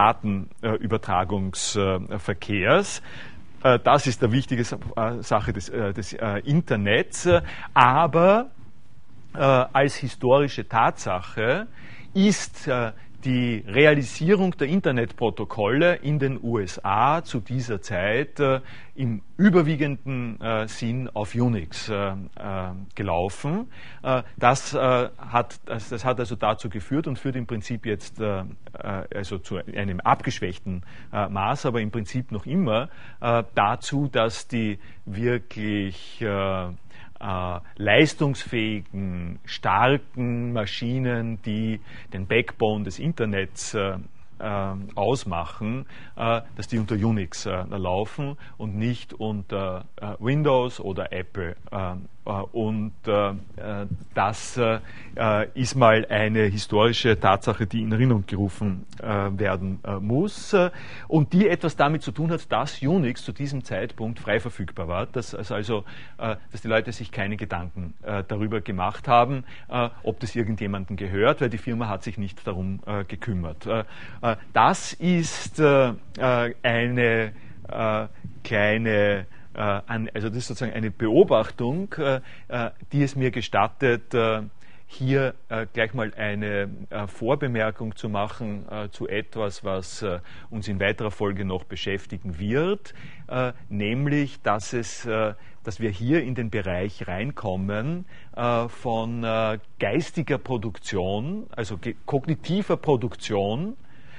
Datenübertragungsverkehrs. Äh, das ist eine wichtige Sache des, äh, des äh, Internets. Aber äh, als historische Tatsache ist äh, die Realisierung der Internetprotokolle in den U S A zu dieser Zeit äh, im überwiegenden äh, Sinn auf Unix äh, äh, gelaufen. Äh, das, äh, hat, das, das hat also dazu geführt und führt im Prinzip jetzt äh, also zu einem abgeschwächten äh, Maß, aber im Prinzip noch immer äh, dazu, dass die wirklich äh, Äh, leistungsfähigen, starken Maschinen, die den Backbone des Internets äh, äh, ausmachen, äh, dass die unter Unix äh, laufen und nicht unter äh, Windows oder Apple. Äh, und äh, das äh, ist mal eine historische Tatsache, die in Erinnerung gerufen äh, werden äh, muss und die etwas damit zu tun hat, dass Unix zu diesem Zeitpunkt frei verfügbar war, dass also äh, dass die Leute sich keine Gedanken äh, darüber gemacht haben, äh, ob das irgendjemandem gehört, weil die Firma hat sich nicht darum äh, gekümmert. Äh, äh, das ist äh, eine äh, kleine also das ist sozusagen eine Beobachtung, die es mir gestattet, hier gleich mal eine Vorbemerkung zu machen zu etwas, was uns in weiterer Folge noch beschäftigen wird, nämlich, dass es, dass wir hier in den Bereich reinkommen von geistiger Produktion, also kognitiver Produktion,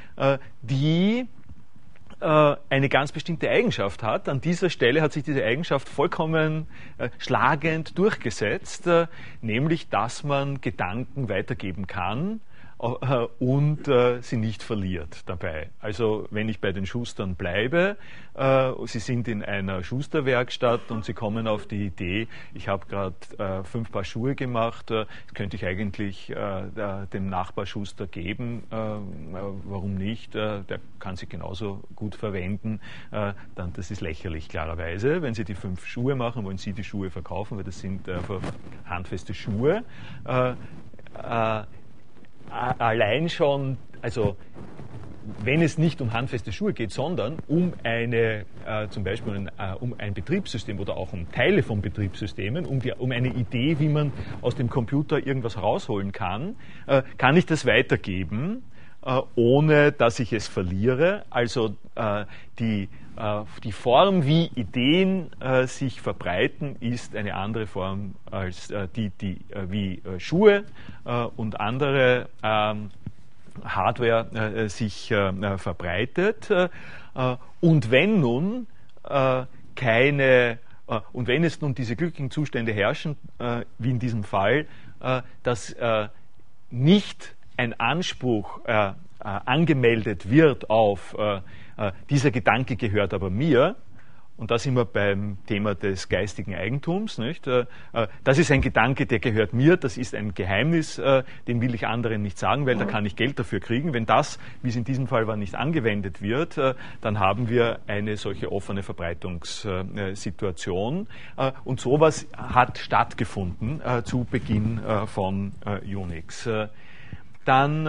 die eine ganz bestimmte Eigenschaft hat. An dieser Stelle hat sich diese Eigenschaft vollkommen äh, schlagend durchgesetzt, äh, nämlich, dass man Gedanken weitergeben kann äh, und äh, sie nicht verliert dabei. Also wenn ich bei den Schustern bleibe, äh, Sie sind in einer Schusterwerkstatt und Sie kommen auf die Idee, ich habe gerade äh, fünf Paar Schuhe gemacht, äh, das könnte ich eigentlich äh, dem Nachbarschuster geben, äh, warum nicht, äh, der kann sie genauso gut verwenden, äh, dann das ist lächerlich klarerweise. Wenn Sie die fünf Schuhe machen, wollen Sie die Schuhe verkaufen, weil das sind einfach handfeste Schuhe. Äh, äh, Allein schon, also wenn es nicht um handfeste Schuhe geht, sondern um eine, äh, zum Beispiel ein, äh, um ein Betriebssystem oder auch um Teile von Betriebssystemen, um, die, um eine Idee, wie man aus dem Computer irgendwas herausholen kann, äh, kann ich das weitergeben, äh, ohne dass ich es verliere. Also äh, die, äh, die Form, wie Ideen äh, sich verbreiten, ist eine andere Form als äh, die, die äh, wie äh, Schuhe äh, und andere ähm, Hardware äh, sich äh, verbreitet. Äh, und wenn nun äh, keine äh, und wenn es nun diese glücklichen Zustände herrschen, äh, wie in diesem Fall, äh, dass äh, nicht ein Anspruch äh, äh, angemeldet wird auf äh, äh, dieser Gedanke gehört aber mir, und da sind wir beim Thema des geistigen Eigentums, nicht? Das ist ein Gedanke, der gehört mir, das ist ein Geheimnis, den will ich anderen nicht sagen, weil da kann ich Geld dafür kriegen. Wenn das, wie es in diesem Fall war, nicht angewendet wird, dann haben wir eine solche offene Verbreitungssituation. Und sowas hat stattgefunden zu Beginn von Unix. Dann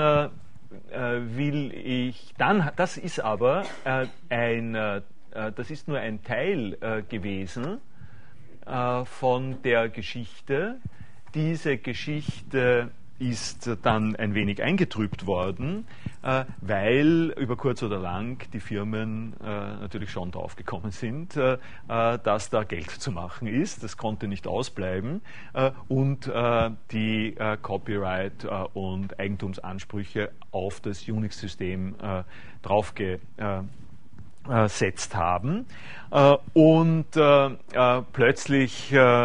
will ich, dann, das ist aber ein Das ist nur ein Teil äh, gewesen äh, von der Geschichte. Diese Geschichte ist dann ein wenig eingetrübt worden, äh, weil über kurz oder lang die Firmen äh, natürlich schon drauf gekommen sind, äh, dass da Geld zu machen ist. Das konnte nicht ausbleiben äh, und äh, die äh, Copyright- äh, und Eigentumsansprüche auf das Unix-System äh, draufge äh, setzt haben äh, und äh, äh, plötzlich äh,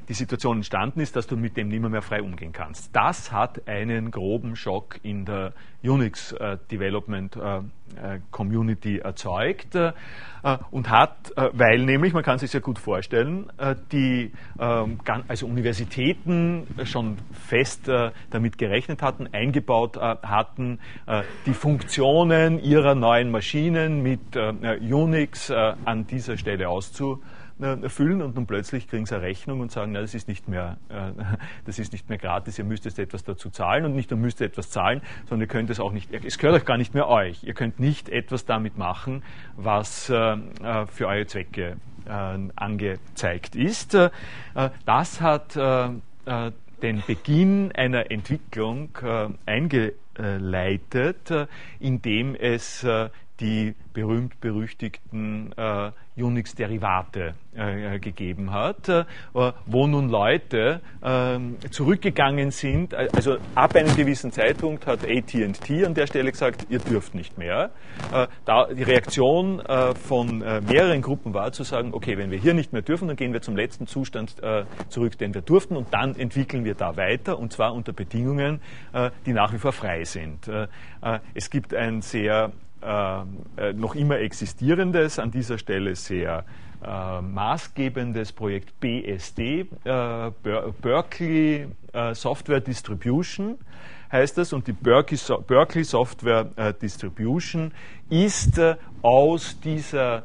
die Situation entstanden ist, dass du mit dem nicht mehr, mehr frei umgehen kannst. Das hat einen groben Schock in der Unix äh, Development äh, Community erzeugt äh, und hat, äh, weil nämlich, man kann sich sehr gut vorstellen, äh, die äh, also Universitäten schon fest äh, damit gerechnet hatten, eingebaut äh, hatten, äh, die Funktionen ihrer neuen Maschinen mit äh, Unix äh, an dieser Stelle auszu erfüllen und nun plötzlich kriegen sie eine Rechnung und sagen, na, das ist nicht mehr, äh, das ist nicht mehr gratis, ihr müsst jetzt etwas dazu zahlen und nicht nur müsst ihr etwas zahlen, sondern ihr könnt es auch nicht, es gehört euch gar nicht mehr euch. Ihr könnt nicht etwas damit machen, was äh, für eure Zwecke äh, angezeigt ist. Äh, das hat äh, den Beginn einer Entwicklung äh, eingeleitet, äh, indem es äh, die berühmt-berüchtigten äh, Unix-Derivate äh, gegeben hat, äh, wo nun Leute äh, zurückgegangen sind, also ab einem gewissen Zeitpunkt hat A T and T an der Stelle gesagt, ihr dürft nicht mehr. Äh, da die Reaktion äh, von äh, mehreren Gruppen war zu sagen, okay, wenn wir hier nicht mehr dürfen, dann gehen wir zum letzten Zustand äh, zurück, den wir durften und dann entwickeln wir da weiter und zwar unter Bedingungen, äh, die nach wie vor frei sind. Äh, äh, es gibt ein sehr Äh, noch immer existierendes, an dieser Stelle sehr äh, maßgebendes Projekt B S D, äh, Berkeley äh, Software Distribution heißt das, und die Berkeley, so Berkeley Software äh, Distribution ist äh, aus dieser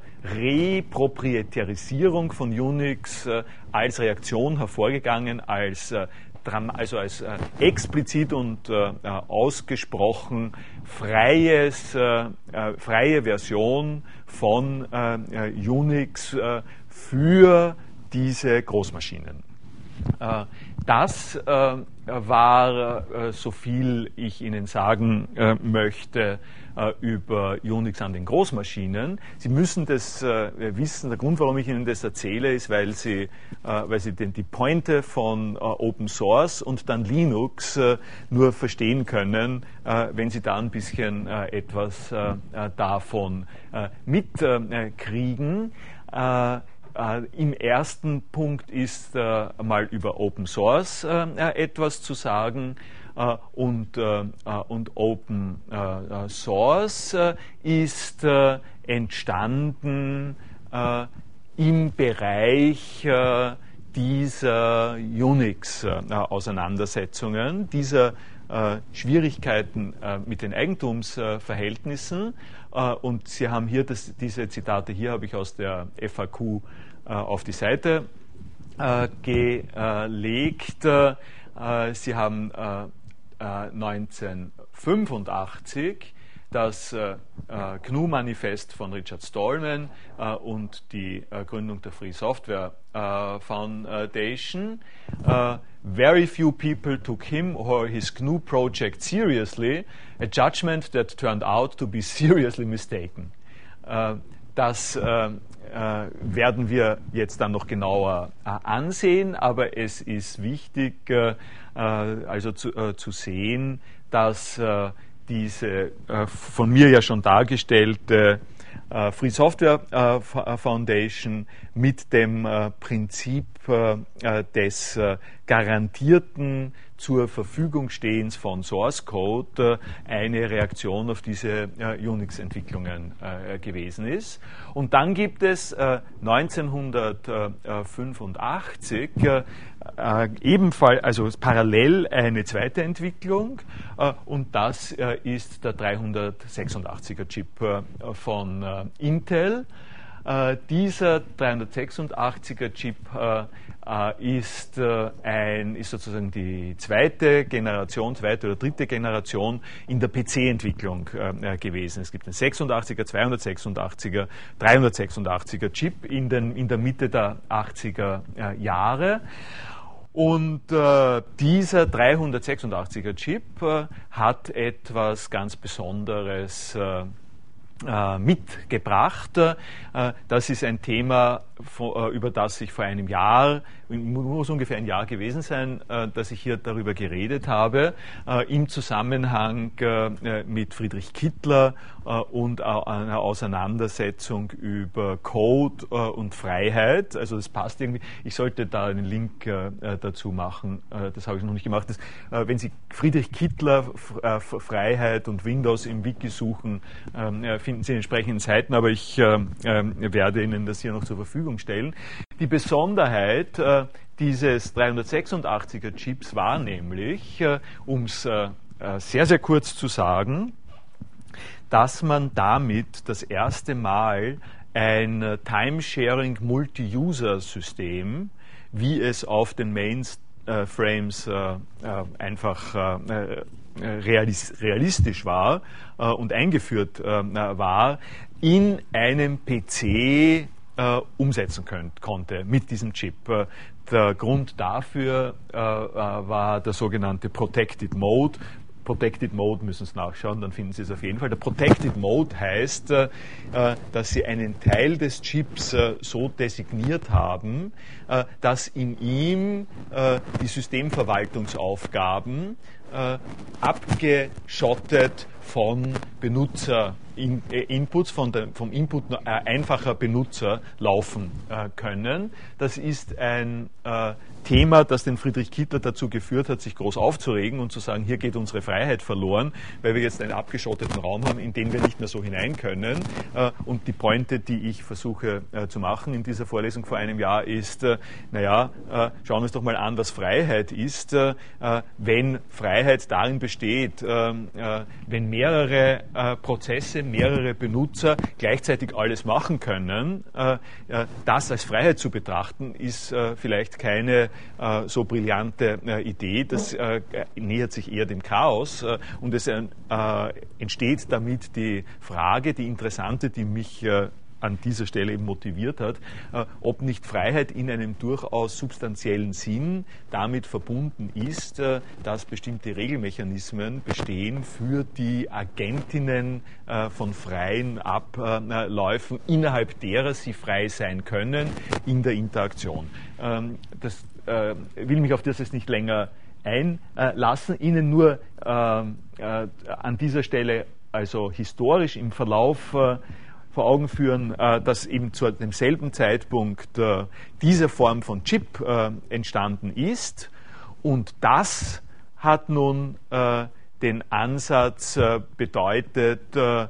Reproprietarisierung von Unix äh, als Reaktion hervorgegangen, als äh, also als äh, explizit und äh, ausgesprochen freies, äh, äh, freie Version von äh, Unix äh, für diese Großmaschinen. Äh, das äh, war, äh, so viel ich Ihnen sagen äh, möchte, äh, über Unix an den Großmaschinen. Sie müssen das äh, wissen. Der Grund, warum ich Ihnen das erzähle, ist, weil Sie, äh, weil Sie den, die Pointe von äh, Open Source und dann Linux äh, nur verstehen können, äh, wenn Sie da ein bisschen äh, etwas äh, davon äh, mitkriegen. Äh, Uh, Im ersten Punkt ist uh, mal über Open Source uh, etwas zu sagen uh, und, uh, und Open uh, Source uh, ist uh, entstanden uh, im Bereich uh, dieser Unix-Auseinandersetzungen, dieser uh, Schwierigkeiten uh, mit den Eigentumsverhältnissen. Uh, und Sie haben hier, das, diese Zitate hier habe ich aus der F A Q auf die Seite äh, gelegt. Äh, Sie haben äh, neunzehnhundertfünfundachtzig das äh, G N U-Manifest von Richard Stallman äh, und die äh, Gründung der Free Software äh, Foundation. Uh, very few people took him or his G N U project seriously, a judgment that turned out to be seriously mistaken. Uh, das äh, äh, werden wir jetzt dann noch genauer äh, ansehen, aber es ist wichtig, äh, also zu, äh, zu sehen, dass äh, diese äh, von mir ja schon dargestellte äh, Free Software äh, Foundation mit dem äh, Prinzip äh, des äh, garantierten zur Verfügung stehens von Source Code äh, eine Reaktion auf diese äh, Unix-Entwicklungen äh, gewesen ist. Und dann gibt es äh, neunzehnhundertfünfundachtzig äh, äh, ebenfalls, also parallel eine zweite Entwicklung äh, und das äh, ist der dreihundertsechsundachtziger Chip äh, von äh, Intel. Uh, dieser dreihundertsechsundachtziger Chip uh, uh, ist, uh, ein, ist sozusagen die zweite Generation, zweite oder dritte Generation in der P C-Entwicklung uh, gewesen. Es gibt den sechsundachtziger, zweihundertsechsundachtziger, dreihundertsechsundachtziger Chip in, den, in der Mitte der achtziger uh, Jahre. Und äh, dieser dreihundertsechsundachtziger Chip äh, hat etwas ganz Besonderes äh, äh, mitgebracht. Äh, das ist ein Thema, vor, äh, über das ich vor einem Jahr, muss ungefähr ein Jahr gewesen sein, äh, dass ich hier darüber geredet habe, äh, im Zusammenhang äh, mit Friedrich Kittler und eine Auseinandersetzung über Code und Freiheit. Also das passt irgendwie. Ich sollte da einen Link dazu machen. Das habe ich noch nicht gemacht. Das, wenn Sie Friedrich Kittler, Freiheit und Windows im Wiki suchen, finden Sie die entsprechenden Seiten, aber ich werde Ihnen das hier noch zur Verfügung stellen. Die Besonderheit dieses dreihundertsechsundachtziger Chips war nämlich, um es sehr, sehr kurz zu sagen, dass man damit das erste Mal ein Timesharing-Multi-User-System, wie es auf den Mainframes äh, äh, einfach äh, realis realistisch war äh, und eingeführt äh, war, in einem P C äh, umsetzen könnt, konnte mit diesem Chip. Der Grund dafür äh, war der sogenannte Protected Mode. Protected Mode müssen Sie nachschauen, dann finden Sie es auf jeden Fall. Der Protected Mode heißt, äh, dass Sie einen Teil des Chips äh, so designiert haben, äh, dass in ihm äh, die Systemverwaltungsaufgaben äh, abgeschottet von Benutzer-Inputs, von der, vom Input äh, einfacher Benutzer laufen äh, können. Das ist ein äh, Thema, das den Friedrich Kittler dazu geführt hat, sich groß aufzuregen und zu sagen, hier geht unsere Freiheit verloren, weil wir jetzt einen abgeschotteten Raum haben, in den wir nicht mehr so hinein können. Und die Pointe, die ich versuche zu machen in dieser Vorlesung vor einem Jahr, ist, naja, schauen wir uns doch mal an, was Freiheit ist. Wenn Freiheit darin besteht, wenn mehrere Prozesse, mehrere Benutzer gleichzeitig alles machen können, das als Freiheit zu betrachten, ist vielleicht keine so brillante äh, Idee. Das äh, nähert sich eher dem Chaos äh, und es äh, entsteht damit die Frage, die interessante, die mich äh, an dieser Stelle eben motiviert hat, äh, ob nicht Freiheit in einem durchaus substanziellen Sinn damit verbunden ist, äh, dass bestimmte Regelmechanismen bestehen für die Agentinnen äh, von freien Abläufen, innerhalb derer sie frei sein können in der Interaktion. Ähm, das äh, will mich auf das jetzt nicht länger einlassen, Ihnen nur äh, äh, an dieser Stelle also historisch im Verlauf äh, vor Augen führen, äh, dass eben zu demselben Zeitpunkt äh, diese Form von Chip äh, entstanden ist, und das hat nun äh, den Ansatz äh, bedeutet äh,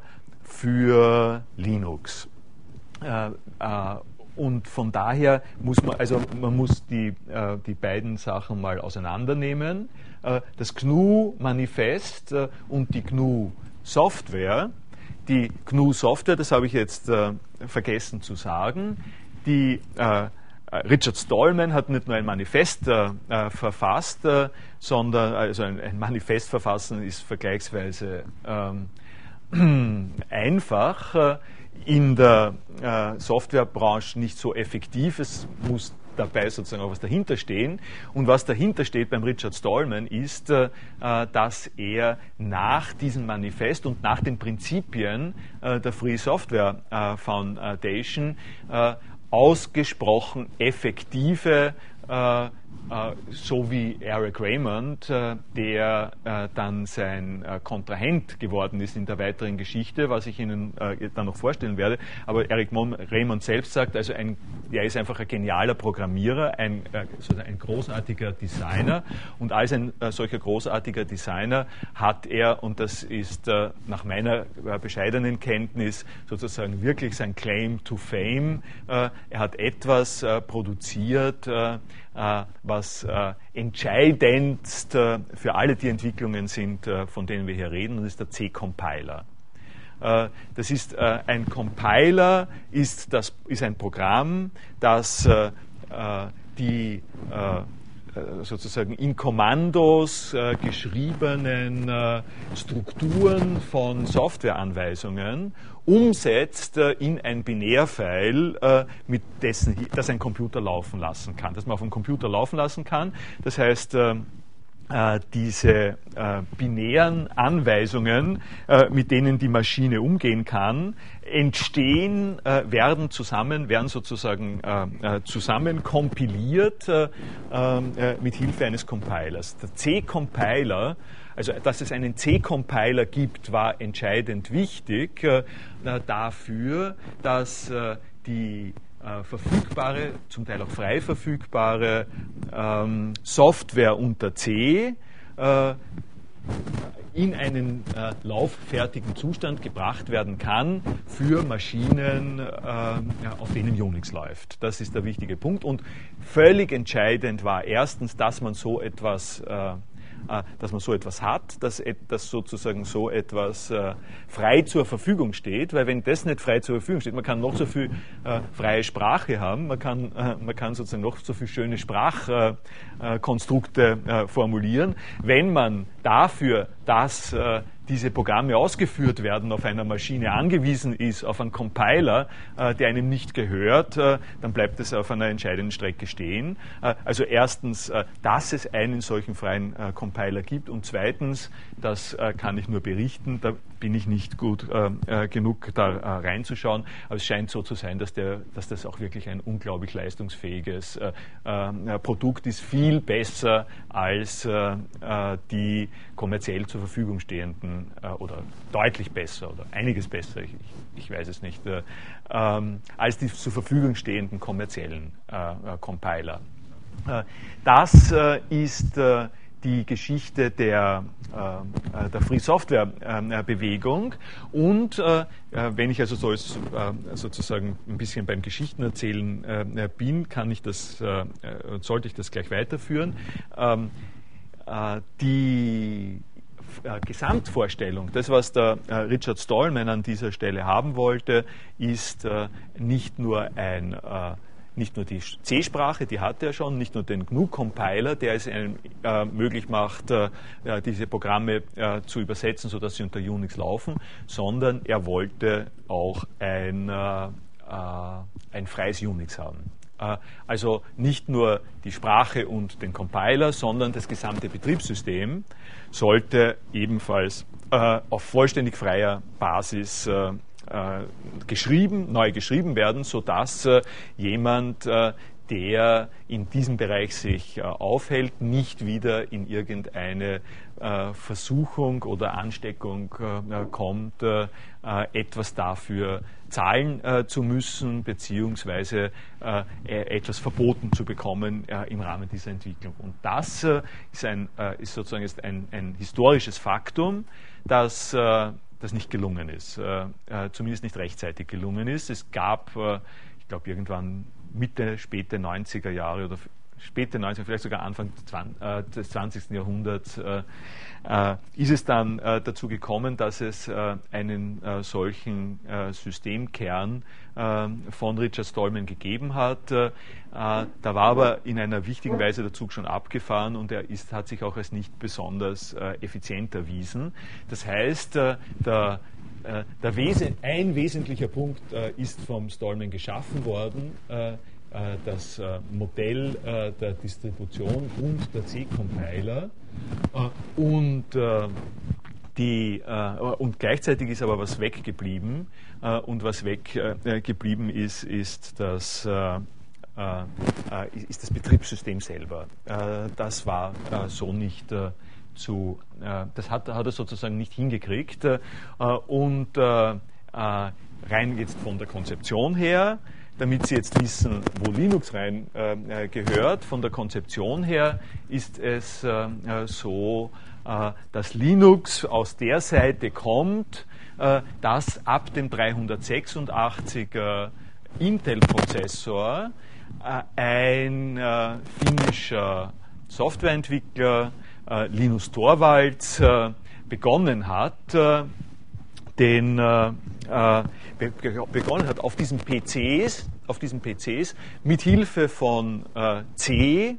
für Linux. Äh, äh, Und von daher muss man, also man muss die, äh, die beiden Sachen mal auseinandernehmen. Äh, das G N U-Manifest äh, und die G N U-Software. Die G N U-Software, das habe ich jetzt äh, vergessen zu sagen, die äh, Richard Stallman hat nicht nur ein Manifest äh, verfasst, äh, sondern also ein, ein Manifest verfassen ist vergleichsweise ähm, einfach. Äh, in der äh, Softwarebranche nicht so effektiv. Es muss dabei sozusagen auch was dahinter stehen. Und was dahinter steht beim Richard Stallman ist, äh, dass er nach diesem Manifest und nach den Prinzipien äh, der Free Software äh, Foundation äh, ausgesprochen effektive, äh, Uh, so wie Eric Raymond, uh, der uh, dann sein uh, Kontrahent geworden ist in der weiteren Geschichte, was ich Ihnen uh, dann noch vorstellen werde. Aber Eric Mon Raymond selbst sagt, also ein, er ist einfach ein genialer Programmierer, ein, uh, ein großartiger Designer, und als ein uh, solcher großartiger Designer hat er, und das ist uh, nach meiner uh, bescheidenen Kenntnis sozusagen wirklich sein Claim to Fame, uh, er hat etwas uh, produziert, uh, Uh, was uh, entscheidendst uh, für alle die Entwicklungen sind, uh, von denen wir hier reden, und das ist der C-Compiler. Uh, das ist uh, ein Compiler, ist, das, ist ein Programm, das uh, uh, die uh, sozusagen in Kommandos äh, geschriebenen äh, Strukturen von Softwareanweisungen umsetzt äh, in ein Binärfile, äh, mit dessen, das ein Computer laufen lassen kann, das man auf dem Computer laufen lassen kann. Das heißt, äh, diese äh, binären Anweisungen, äh, mit denen die Maschine umgehen kann, entstehen, äh, werden zusammen, werden sozusagen äh, zusammen kompiliert äh, äh, mit Hilfe eines Compilers. Der C-Compiler, also dass es einen C-Compiler gibt, war entscheidend wichtig äh, dafür, dass äh, die verfügbare, zum Teil auch frei verfügbare ähm, Software unter C äh, in einen äh, lauffertigen Zustand gebracht werden kann für Maschinen, äh, ja, auf denen Unix läuft. Das ist der wichtige Punkt. Und völlig entscheidend war erstens, dass man so etwas äh, dass man so etwas hat, dass, dass sozusagen so etwas äh, frei zur Verfügung steht, weil wenn das nicht frei zur Verfügung steht, man kann noch so viel äh, freie Sprache haben, man kann, äh, man kann sozusagen noch so viel schöne Sprachkonstrukte äh, äh, formulieren, wenn man dafür, dass äh, diese Programme ausgeführt werden, auf einer Maschine angewiesen ist, auf einen Compiler, äh, der einem nicht gehört, äh, dann bleibt es auf einer entscheidenden Strecke stehen. Äh, also erstens, äh, dass es einen solchen freien äh, Compiler gibt und zweitens, das äh, kann ich nur berichten, da bin ich nicht gut äh, genug da äh, reinzuschauen, aber es scheint so zu sein, dass, der, dass das auch wirklich ein unglaublich leistungsfähiges äh, äh, Produkt ist, viel besser als äh, die kommerziell zur Verfügung stehenden äh, oder deutlich besser oder einiges besser, ich, ich weiß es nicht, äh, ähm, als die zur Verfügung stehenden kommerziellen äh, äh, Compiler. Äh, das äh, ist äh, die Geschichte der, äh, der Free-Software-Bewegung. Und äh, wenn ich also so als, äh, sozusagen ein bisschen beim Geschichtenerzählen äh, bin, kann ich das, äh, sollte ich das gleich weiterführen. Ähm, äh, die äh, Gesamtvorstellung, das, was der äh, Richard Stallman an dieser Stelle haben wollte, ist äh, nicht nur ein äh, Nicht nur die C-Sprache, die hat er schon, nicht nur den G N U-Compiler, der es einem äh, möglich macht, äh, diese Programme äh, zu übersetzen, sodass sie unter Unix laufen, sondern er wollte auch ein, äh, ein freies Unix haben. Äh, also nicht nur die Sprache und den Compiler, sondern das gesamte Betriebssystem sollte ebenfalls äh, auf vollständig freier Basis äh, Äh, geschrieben, neu geschrieben werden, sodass äh, jemand, äh, der in diesem Bereich sich äh, aufhält, nicht wieder in irgendeine äh, Versuchung oder Ansteckung äh, kommt, äh, etwas dafür zahlen äh, zu müssen, beziehungsweise äh, etwas verboten zu bekommen äh, im Rahmen dieser Entwicklung. Und das äh, ist, ein, äh, ist sozusagen ist ein, ein historisches Faktum, das äh, das nicht gelungen ist, äh, äh, zumindest nicht rechtzeitig gelungen ist. Es gab, äh, ich glaube, irgendwann Mitte, späte neunziger Jahre oder späte neunziger, vielleicht sogar Anfang des zwanzigsten Jahrhunderts, äh, äh, ist es dann äh, dazu gekommen, dass es äh, einen äh, solchen äh, Systemkern äh, von Richard Stallman gegeben hat. Äh, da war aber in einer wichtigen Weise der Zug schon abgefahren und er ist, hat sich auch als nicht besonders äh, effizient erwiesen. Das heißt, äh, der Der Wesen, ein wesentlicher Punkt äh, ist vom Stallman geschaffen worden, äh, äh, das äh, Modell äh, der Distribution und der C-Compiler. Äh, und, äh, die, äh, und gleichzeitig ist aber was weggeblieben. Äh, und was weggeblieben äh, ist, ist das, äh, äh, ist das Betriebssystem selber. Äh, das war äh, so nicht äh, Zu, äh, das hat, hat er sozusagen nicht hingekriegt. Äh, und äh, äh, rein jetzt von der Konzeption her, damit Sie jetzt wissen, wo Linux rein äh, gehört, von der Konzeption her ist es äh, so, äh, dass Linux aus der Seite kommt, äh, dass ab dem dreihundertsechsundachtziger Intel-Prozessor äh, ein äh, finnischer Softwareentwickler Äh, Linus Torvalds äh, begonnen hat, äh, den, äh, be begonnen hat auf diesen P Cs, auf diesen P Cs mit Hilfe von äh, C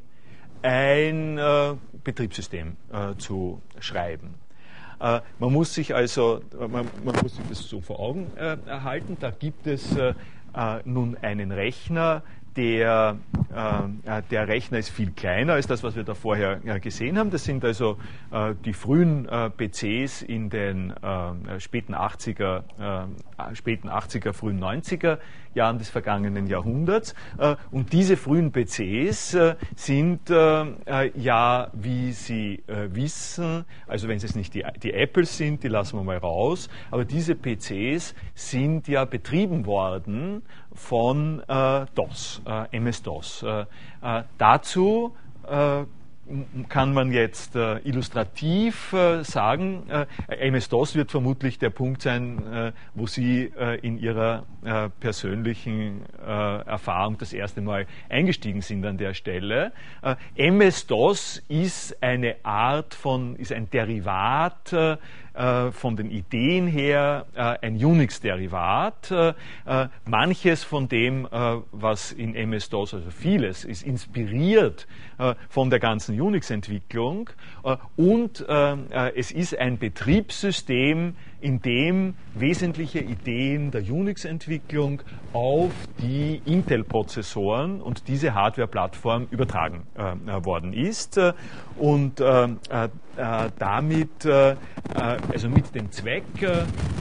ein äh, Betriebssystem äh, zu schreiben. Äh, man muss sich also, man, man muss sich das so vor Augen äh, erhalten. Da gibt es äh, äh, nun einen Rechner, der äh, der Rechner ist viel kleiner als das, was wir da vorher äh, gesehen haben. Das sind also äh, die frühen äh, P Cs in den äh, späten achtziger, äh, späten achtziger, frühen neunziger Jahren des vergangenen Jahrhunderts. Äh, und diese frühen P Cs äh, sind äh, ja, wie Sie äh, wissen, also wenn es nicht die, die Apples sind, die lassen wir mal raus, aber diese P Cs sind ja betrieben worden von äh, DOS, äh, M S-DOS. Äh, äh, dazu äh, kann man jetzt äh, illustrativ äh, sagen, äh, M S-DOS wird vermutlich der Punkt sein, äh, wo Sie äh, in Ihrer äh, persönlichen äh, Erfahrung das erste Mal eingestiegen sind an der Stelle. Äh, M S-DOS ist eine Art von, ist ein Derivat äh, von den Ideen her äh, ein Unix-Derivat. Äh, manches von dem, äh, was in M S-DOS, also vieles, ist inspiriert äh, von der ganzen Unix-Entwicklung äh, und äh, es ist ein Betriebssystem, in dem wesentliche Ideen der Unix-Entwicklung auf die Intel-Prozessoren und diese Hardware-Plattform übertragen äh, worden ist. Und äh, äh, damit, äh, also mit dem Zweck, äh,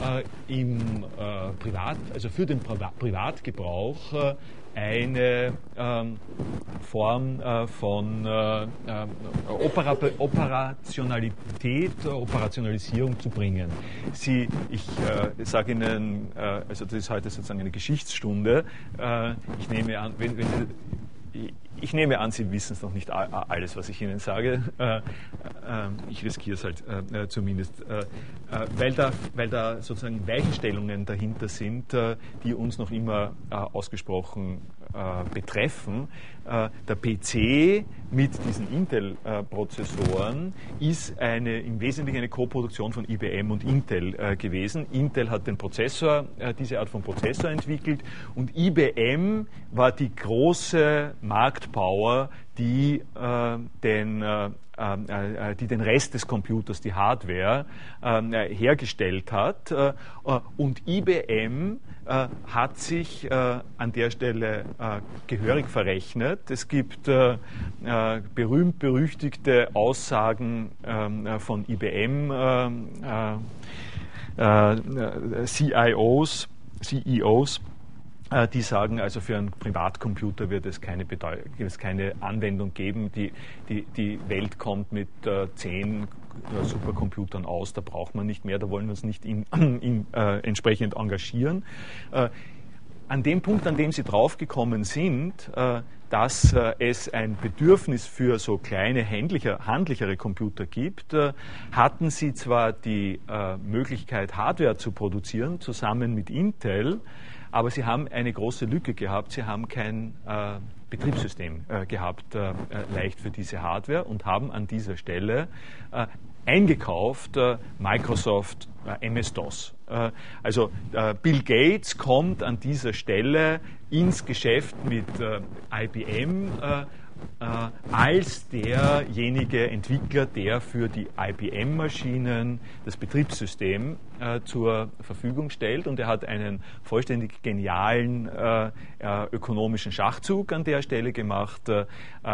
im äh, Privat, also für den Priva Privatgebrauch äh, eine ähm, Form äh, von äh, äh, Opera Operationalität, Operationalisierung zu bringen. Sie, ich äh, sage Ihnen, äh, also das ist heute sozusagen eine Geschichtsstunde. Äh, ich nehme an, wenn, wenn Sie, ich nehme an, Sie wissen es noch nicht alles, was ich Ihnen sage. Äh, äh, ich riskiere es halt äh, zumindest, äh, äh, weil, da, weil da sozusagen Weichenstellungen dahinter sind, äh, die uns noch immer äh, ausgesprochen äh, betreffen. Äh, der P C mit diesen Intel-Prozessoren äh, ist eine, im Wesentlichen eine Koproduktion von I B M und Intel äh, gewesen. Intel hat den Prozessor, äh, diese Art von Prozessor entwickelt und I B M war die große Marktpower, die, äh, den, äh, äh, die den Rest des Computers, die Hardware, äh, hergestellt hat. Äh, und I B M äh, hat sich äh, an der Stelle äh, gehörig verrechnet. Es gibt äh, äh, berühmt-berüchtigte Aussagen äh, von I B M äh, äh, C I Os, C E Os, die sagen, also für einen Privatcomputer wird es keine, Bedeu wird es keine Anwendung geben. Die, die, die Welt kommt mit äh, zehn äh, Supercomputern aus, da braucht man nicht mehr, da wollen wir uns nicht in, in, äh, entsprechend engagieren. Äh, an dem Punkt, an dem Sie draufgekommen sind, äh, dass äh, es ein Bedürfnis für so kleine, händlicher, handlichere Computer gibt, äh, hatten Sie zwar die äh, Möglichkeit, Hardware zu produzieren, zusammen mit Intel, aber sie haben eine große Lücke gehabt. Sie haben kein äh, Betriebssystem äh, gehabt, äh, leicht für diese Hardware und haben an dieser Stelle äh, eingekauft äh, Microsoft äh, M S-DOS. Äh, also äh, Bill Gates kommt an dieser Stelle ins Geschäft mit äh, I B M äh, äh, als derjenige Entwickler, der für die I B M-Maschinen das Betriebssystem äh, zur Verfügung stellt. Und er hat einen vollständig genialen äh, äh, ökonomischen Schachzug an der Stelle gemacht. Äh,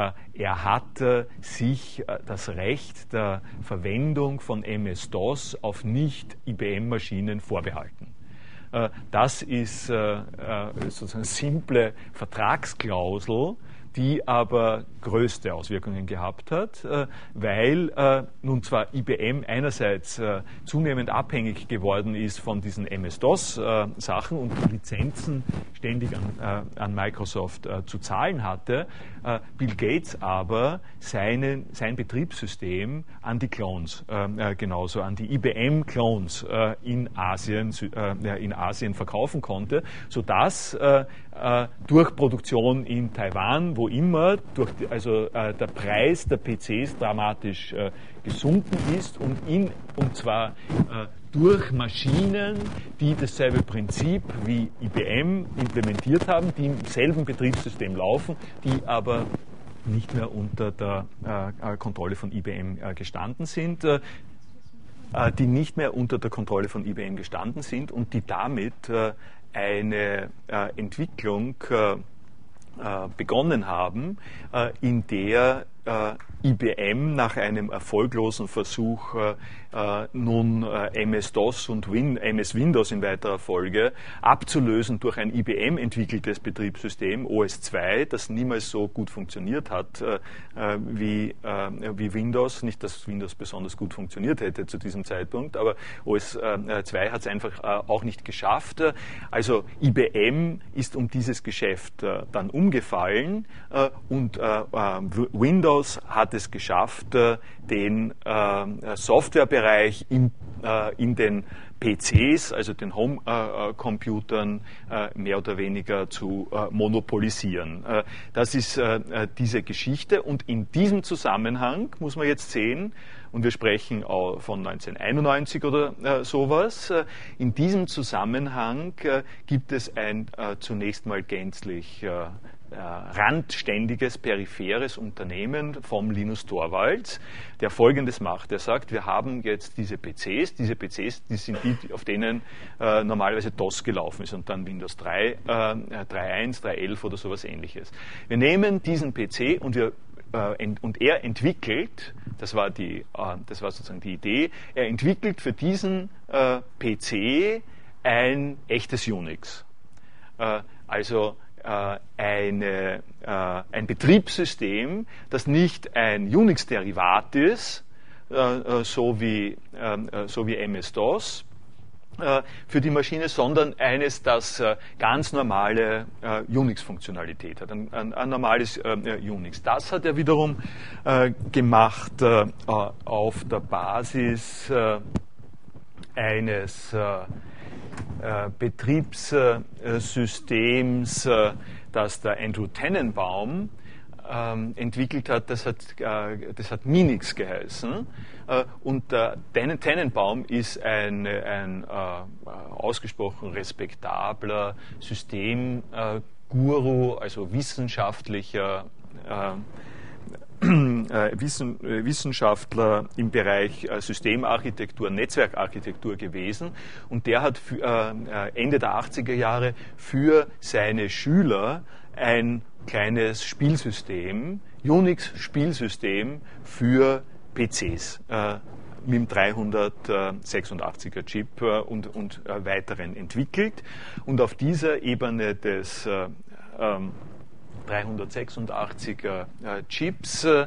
er hat äh, sich äh, das Recht der Verwendung von M S-DOS auf Nicht-I B M-Maschinen vorbehalten. Äh, das ist äh, äh, sozusagen simple Vertragsklausel, die aber größte Auswirkungen gehabt hat, äh, weil äh, nun zwar I B M einerseits äh, zunehmend abhängig geworden ist von diesen M S-DOS-Sachen und Lizenzen ständig an, äh, an Microsoft äh, zu zahlen hatte, äh, Bill Gates aber seinen, sein Betriebssystem an die Clones, äh, genauso an die I B M-Clones äh, in Asien, äh, in Asien verkaufen konnte, sodass äh, äh, durch Produktion in Taiwan, wo immer, durch die, also äh, der Preis der P Cs dramatisch äh, gesunken ist und, in, und zwar äh, durch Maschinen, die dasselbe Prinzip wie I B M implementiert haben, die im selben Betriebssystem laufen, die aber nicht mehr unter der äh, Kontrolle von I B M äh, gestanden sind, äh, die nicht mehr unter der Kontrolle von I B M gestanden sind und die damit äh, eine äh, Entwicklung äh, äh, begonnen haben, äh, in der äh, I B M nach einem erfolglosen Versuch äh, äh, nun äh, M S-DOS und Win M S-Windows in weiterer Folge abzulösen durch ein I B M entwickeltes Betriebssystem, O S zwei, das niemals so gut funktioniert hat äh, wie, äh, wie Windows. Nicht, dass Windows besonders gut funktioniert hätte zu diesem Zeitpunkt, aber O S zwei hat es einfach äh, auch nicht geschafft. Also I B M ist um dieses Geschäft äh, dann umgefallen äh, und äh, Windows hat es geschafft, den äh, Softwarebereich in, äh, in den P Cs, also den Home-Computern, äh, äh, mehr oder weniger zu äh, monopolisieren. Äh, das ist äh, diese Geschichte und in diesem Zusammenhang muss man jetzt sehen, und wir sprechen auch von neunzehnhunderteinundneunzig oder äh, sowas, äh, in diesem Zusammenhang äh, gibt es ein äh, zunächst mal gänzlich äh, Äh, randständiges, peripheres Unternehmen vom Linus Torvalds, der Folgendes macht. Er sagt, wir haben jetzt diese P Cs, diese P Cs, die sind die, auf denen äh, normalerweise DOS gelaufen ist und dann Windows drei, äh, drei Punkt eins, drei Punkt elf oder sowas ähnliches. Wir nehmen diesen P C und wir äh, ent, und er entwickelt, das war die, äh, das war sozusagen die Idee, er entwickelt für diesen äh, P C ein echtes Unix. Äh, also Eine, äh, ein Betriebssystem, das nicht ein Unix-Derivat ist, äh, so wie, äh, so wie M S-DOS äh, für die Maschine, sondern eines, das äh, ganz normale äh, Unix-Funktionalität hat, ein, ein, ein normales äh, Unix. Das hat er wiederum äh, gemacht äh, auf der Basis äh, eines äh, Betriebssystems, das der Andrew Tannenbaum ähm, entwickelt hat, das hat, äh, das hat Minix geheißen. Äh, und der Tannenbaum ist ein, ein äh, ausgesprochen respektabler Systemguru, also wissenschaftlicher äh, Wissen, Wissenschaftler im Bereich Systemarchitektur, Netzwerkarchitektur gewesen und der hat für, äh, Ende der achtziger Jahre für seine Schüler ein kleines Spielsystem, Unix-Spielsystem für P Cs äh, mit dem dreihundertsechsundachtziger Chip äh, und, und äh, weiteren entwickelt und auf dieser Ebene des äh, ähm, dreihundertsechsundachtziger äh, Chips. Äh,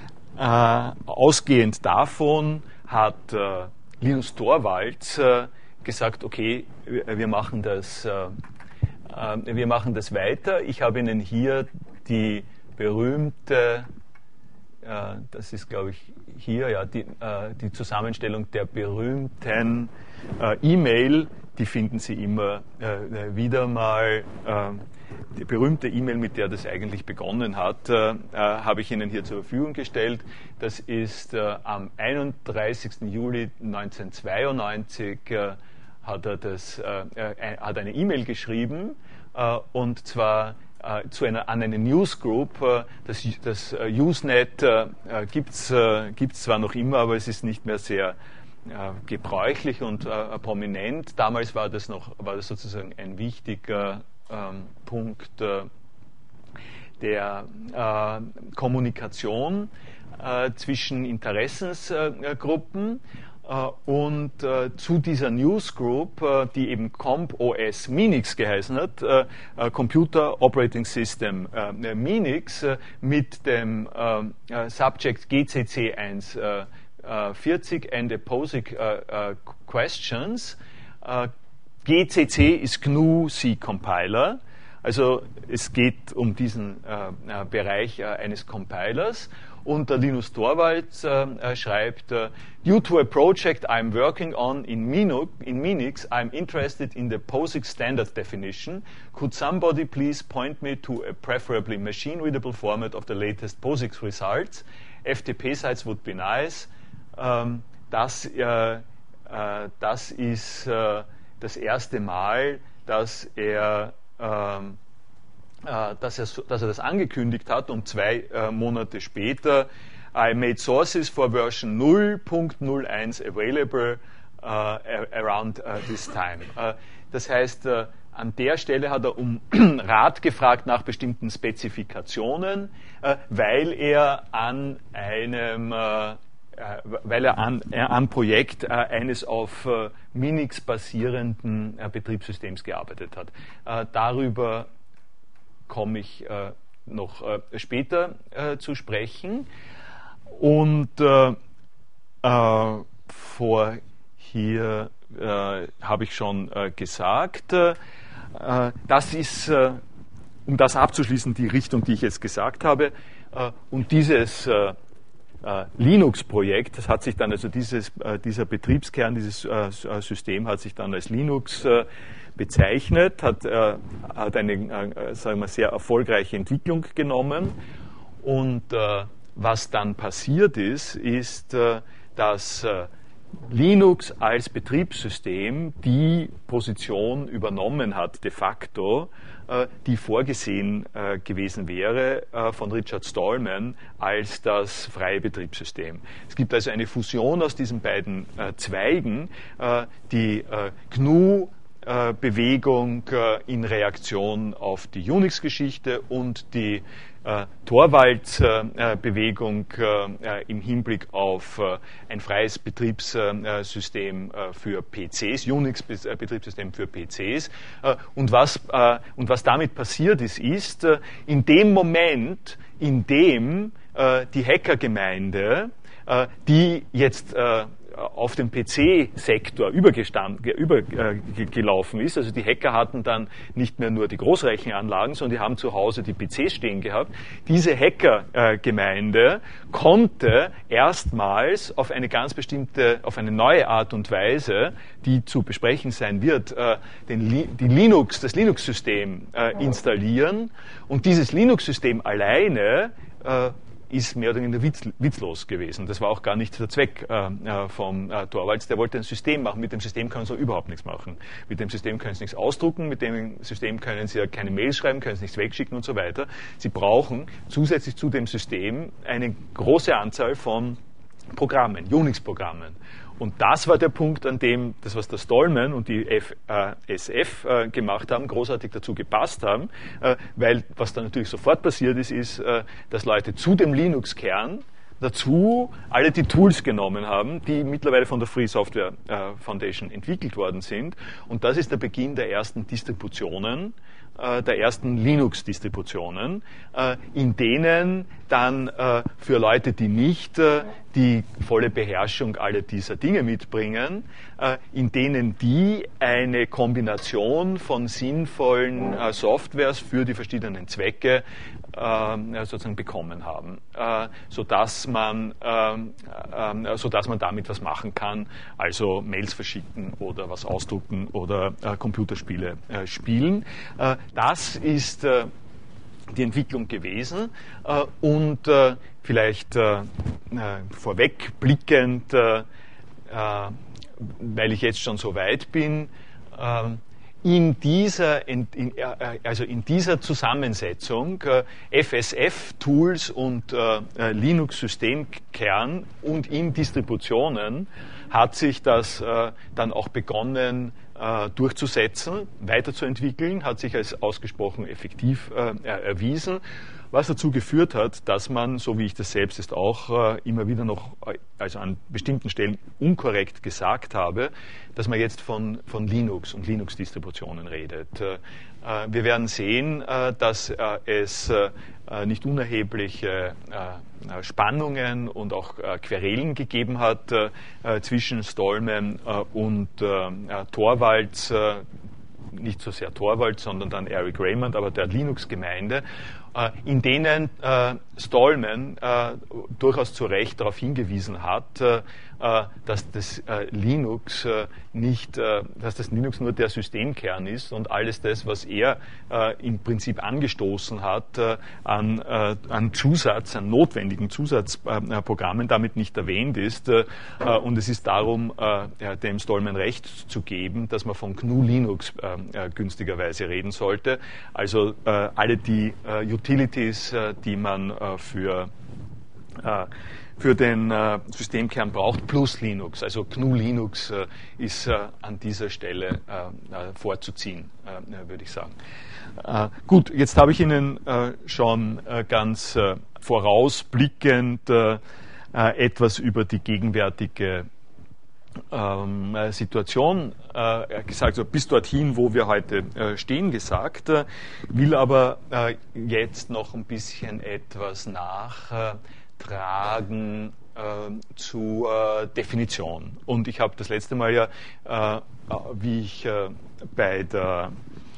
ausgehend davon hat äh, Linus Torvalds äh, gesagt, okay, wir machen das, äh, äh, wir machen das weiter. Ich habe Ihnen hier die berühmte, äh, das ist glaube ich hier, ja, die, äh, die Zusammenstellung der berühmten äh, E-Mail, die finden Sie immer äh, wieder mal. Äh, Die berühmte E-Mail, mit der das eigentlich begonnen hat, äh, habe ich Ihnen hier zur Verfügung gestellt. Das ist äh, am einunddreißigsten Juli neunzehnhundertzweiundneunzig äh, hat er das, äh, äh, hat eine E-Mail geschrieben äh, und zwar äh, zu einer, an eine Newsgroup. Äh, das das äh, Usenet äh, gibt es äh, zwar noch immer, aber es ist nicht mehr sehr äh, gebräuchlich und äh, prominent. Damals war das noch, war das sozusagen ein wichtiger Ähm, Punkt äh, der äh, Kommunikation äh, zwischen Interessensgruppen äh, und äh, zu dieser Newsgroup, äh, die eben CompOS Minix geheißen hat, äh, äh, Computer Operating System äh, Minix äh, mit dem äh, Subject G C C eins vierzig and Opposing äh, äh, Questions. Äh, G C C ist G N U C Compiler, also es geht um diesen äh, äh, Bereich äh, eines Compilers und der Linus Torvalds äh, schreibt, uh, due to a project I'm working on in, Minu, in Minix, I'm interested in the POSIX standard definition. Could somebody please point me to a preferably machine-readable format of the latest POSIX results? F T P sites would be nice. Ähm, das, äh, äh, das ist äh, das erste Mal, dass er, ähm, äh, dass er, dass er das angekündigt hat und zwei äh, Monate später I made sources for version null Punkt null eins available uh, around uh, this time. Uh, das heißt, uh, an der Stelle hat er um Rat gefragt nach bestimmten Spezifikationen, äh, weil er an einem, äh, weil er an einem Projekt äh, eines auf äh, Minix basierenden äh, Betriebssystems gearbeitet hat. Äh, darüber komme ich äh, noch äh, später äh, zu sprechen. Und äh, äh, vor hier äh, habe ich schon äh, gesagt, äh, das ist, äh, um das abzuschließen, die Richtung, die ich jetzt gesagt habe. Äh, und dieses äh, äh, Linux-Projekt, das hat sich dann, also dieses, äh, dieser Betriebskern, dieses äh, System hat sich dann als Linux äh, bezeichnet, hat, äh, hat eine äh, sagen wir, sehr erfolgreiche Entwicklung genommen. Und äh, was dann passiert ist, ist, äh, dass äh, Linux als Betriebssystem die Position übernommen hat, de facto, äh, die vorgesehen äh, gewesen wäre äh, von Richard Stallman als das freie Betriebssystem. Es gibt also eine Fusion aus diesen beiden äh, Zweigen, äh, die äh, G N U Bewegung in Reaktion auf die Unix-Geschichte und die äh, Torvalds-Bewegung äh, im Hinblick auf äh, ein freies Betriebssystem äh, für P Cs, Unix-Betriebssystem für P Cs. Äh, und, was, äh, und was damit passiert ist, ist, äh, in dem Moment, in dem äh, die Hackergemeinde, äh, die jetzt äh, auf den P C-Sektor übergelaufen ist. Also die Hacker hatten dann nicht mehr nur die Großrechenanlagen, sondern die haben zu Hause die P Cs stehen gehabt. Diese Hackergemeinde konnte erstmals auf eine ganz bestimmte, auf eine neue Art und Weise, die zu besprechen sein wird, den, die Linux, das Linux-System installieren. Und dieses Linux-System alleine ist mehr oder weniger witz, witzlos gewesen. Das war auch gar nicht der Zweck äh, vom äh, Torvalds. Der wollte ein System machen. Mit dem System können Sie überhaupt nichts machen. Mit dem System können Sie nichts ausdrucken, mit dem System können Sie ja keine Mails schreiben, können Sie nichts wegschicken und so weiter. Sie brauchen zusätzlich zu dem System eine große Anzahl von Programmen, Unix-Programmen. Und das war der Punkt, an dem das, was der Stallman und die F, äh, S F äh, gemacht haben, großartig dazu gepasst haben, äh, weil was dann natürlich sofort passiert ist, ist, äh, dass Leute zu dem Linux-Kern dazu alle die Tools genommen haben, die mittlerweile von der Free Software äh, Foundation entwickelt worden sind. Und das ist der Beginn der ersten Distributionen, äh, der ersten Linux-Distributionen, äh, in denen dann äh, für Leute, die nicht äh, die volle Beherrschung aller dieser Dinge mitbringen, äh, in denen die eine Kombination von sinnvollen äh, Softwares für die verschiedenen Zwecke äh, sozusagen bekommen haben, äh, sodass man, äh, äh, sodass man damit was machen kann, also Mails verschicken oder was ausdrucken oder äh, Computerspiele äh, spielen. Äh, das ist äh, die Entwicklung gewesen äh, und äh, vielleicht äh, äh, vorwegblickend, äh, äh, weil ich jetzt schon so weit bin, äh, in dieser, in, in, also in dieser Zusammensetzung äh, F S F-Tools und äh, Linux-Systemkern und in Distributionen hat sich das äh, dann auch begonnen äh, durchzusetzen, weiterzuentwickeln, hat sich als ausgesprochen effektiv äh, erwiesen, was dazu geführt hat, dass man, so wie ich das selbst jetzt auch äh, immer wieder noch, also an bestimmten Stellen unkorrekt gesagt habe, dass man jetzt von, von Linux und Linux-Distributionen redet. Äh, wir werden sehen, äh, dass äh, es äh, nicht unerhebliche äh, Spannungen und auch äh, Querelen gegeben hat äh, zwischen Stallman äh, und äh, Torvalds, äh, nicht so sehr Torvalds, sondern dann Eric Raymond, aber der Linux-Gemeinde, äh, in denen äh, Stallman äh, durchaus zu Recht darauf hingewiesen hat, äh, dass das äh, Linux äh, nicht, äh, dass das Linux nur der Systemkern ist und alles das, was er äh, im Prinzip angestoßen hat äh, an, äh, an Zusatz, an notwendigen Zusatzprogrammen, äh, damit nicht erwähnt ist. Äh, und es ist darum, äh, ja, dem Stallman recht zu geben, dass man von G N U Linux äh, günstigerweise reden sollte. Also äh, alle die äh, Utilities, äh, die man äh, für äh, für den äh, Systemkern braucht, plus Linux. Also G N U Linux äh, ist äh, an dieser Stelle äh, vorzuziehen, äh, würde ich sagen. Äh, gut, jetzt habe ich Ihnen äh, schon äh, ganz äh, vorausblickend äh, äh, etwas über die gegenwärtige ähm, Situation äh, gesagt, also bis dorthin, wo wir heute äh, stehen, gesagt, äh, will aber äh, jetzt noch ein bisschen etwas nach äh, tragen äh, zur äh, Definition. Und ich habe das letzte Mal ja, äh, wie ich äh, bei der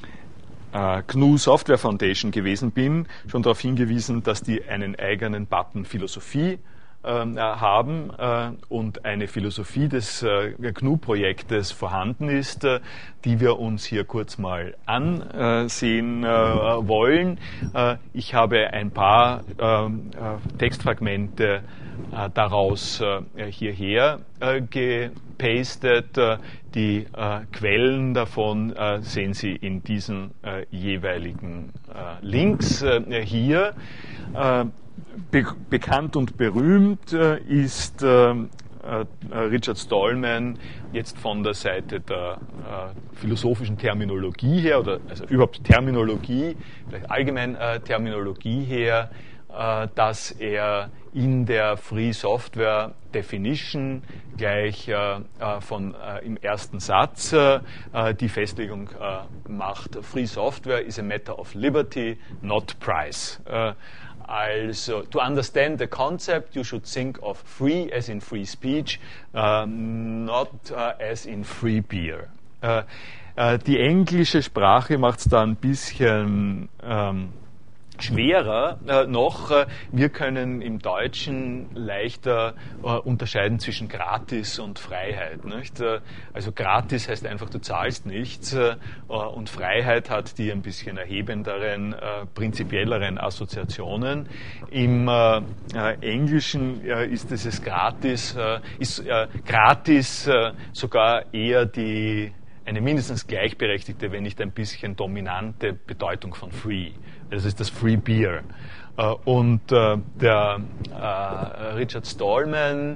äh, G N U Software Foundation gewesen bin, schon darauf hingewiesen, dass die einen eigenen Button Philosophie äh, haben äh, und eine Philosophie des äh, G N U-Projektes vorhanden ist, äh, die wir uns hier kurz mal ansehen äh, wollen. Äh, ich habe ein paar äh, Textfragmente äh, daraus äh, hierher äh, gepastet. Äh, die äh, Quellen davon äh, sehen Sie in diesen äh, jeweiligen äh, Links äh, hier. Äh, be bekannt und berühmt äh, ist äh, äh, Richard Stallman jetzt von der Seite der äh, philosophischen Terminologie her, oder also überhaupt Terminologie, vielleicht allgemein äh, Terminologie her, äh, dass er in der Free Software Definition gleich äh, von äh, im ersten Satz äh, die Festlegung äh, macht: Free Software is a matter of liberty, not price. Äh, Also, to understand the concept, you should think of free as in free speech, uh, not uh, as in free beer. Uh, uh, die englische Sprache macht es da ein bisschen ähm, schwerer äh, noch. Äh, wir können im Deutschen leichter äh, unterscheiden zwischen Gratis und Freiheit. Nicht? Äh, also Gratis heißt einfach, du zahlst nichts, äh, und Freiheit hat die ein bisschen erhebenderen, äh, prinzipielleren Assoziationen. Im äh, äh, Englischen äh, ist dieses Gratis, äh, ist äh, Gratis äh, sogar eher die eine mindestens gleichberechtigte, wenn nicht ein bisschen dominante Bedeutung von Free. Das ist das Free Beer. Und der Richard Stallman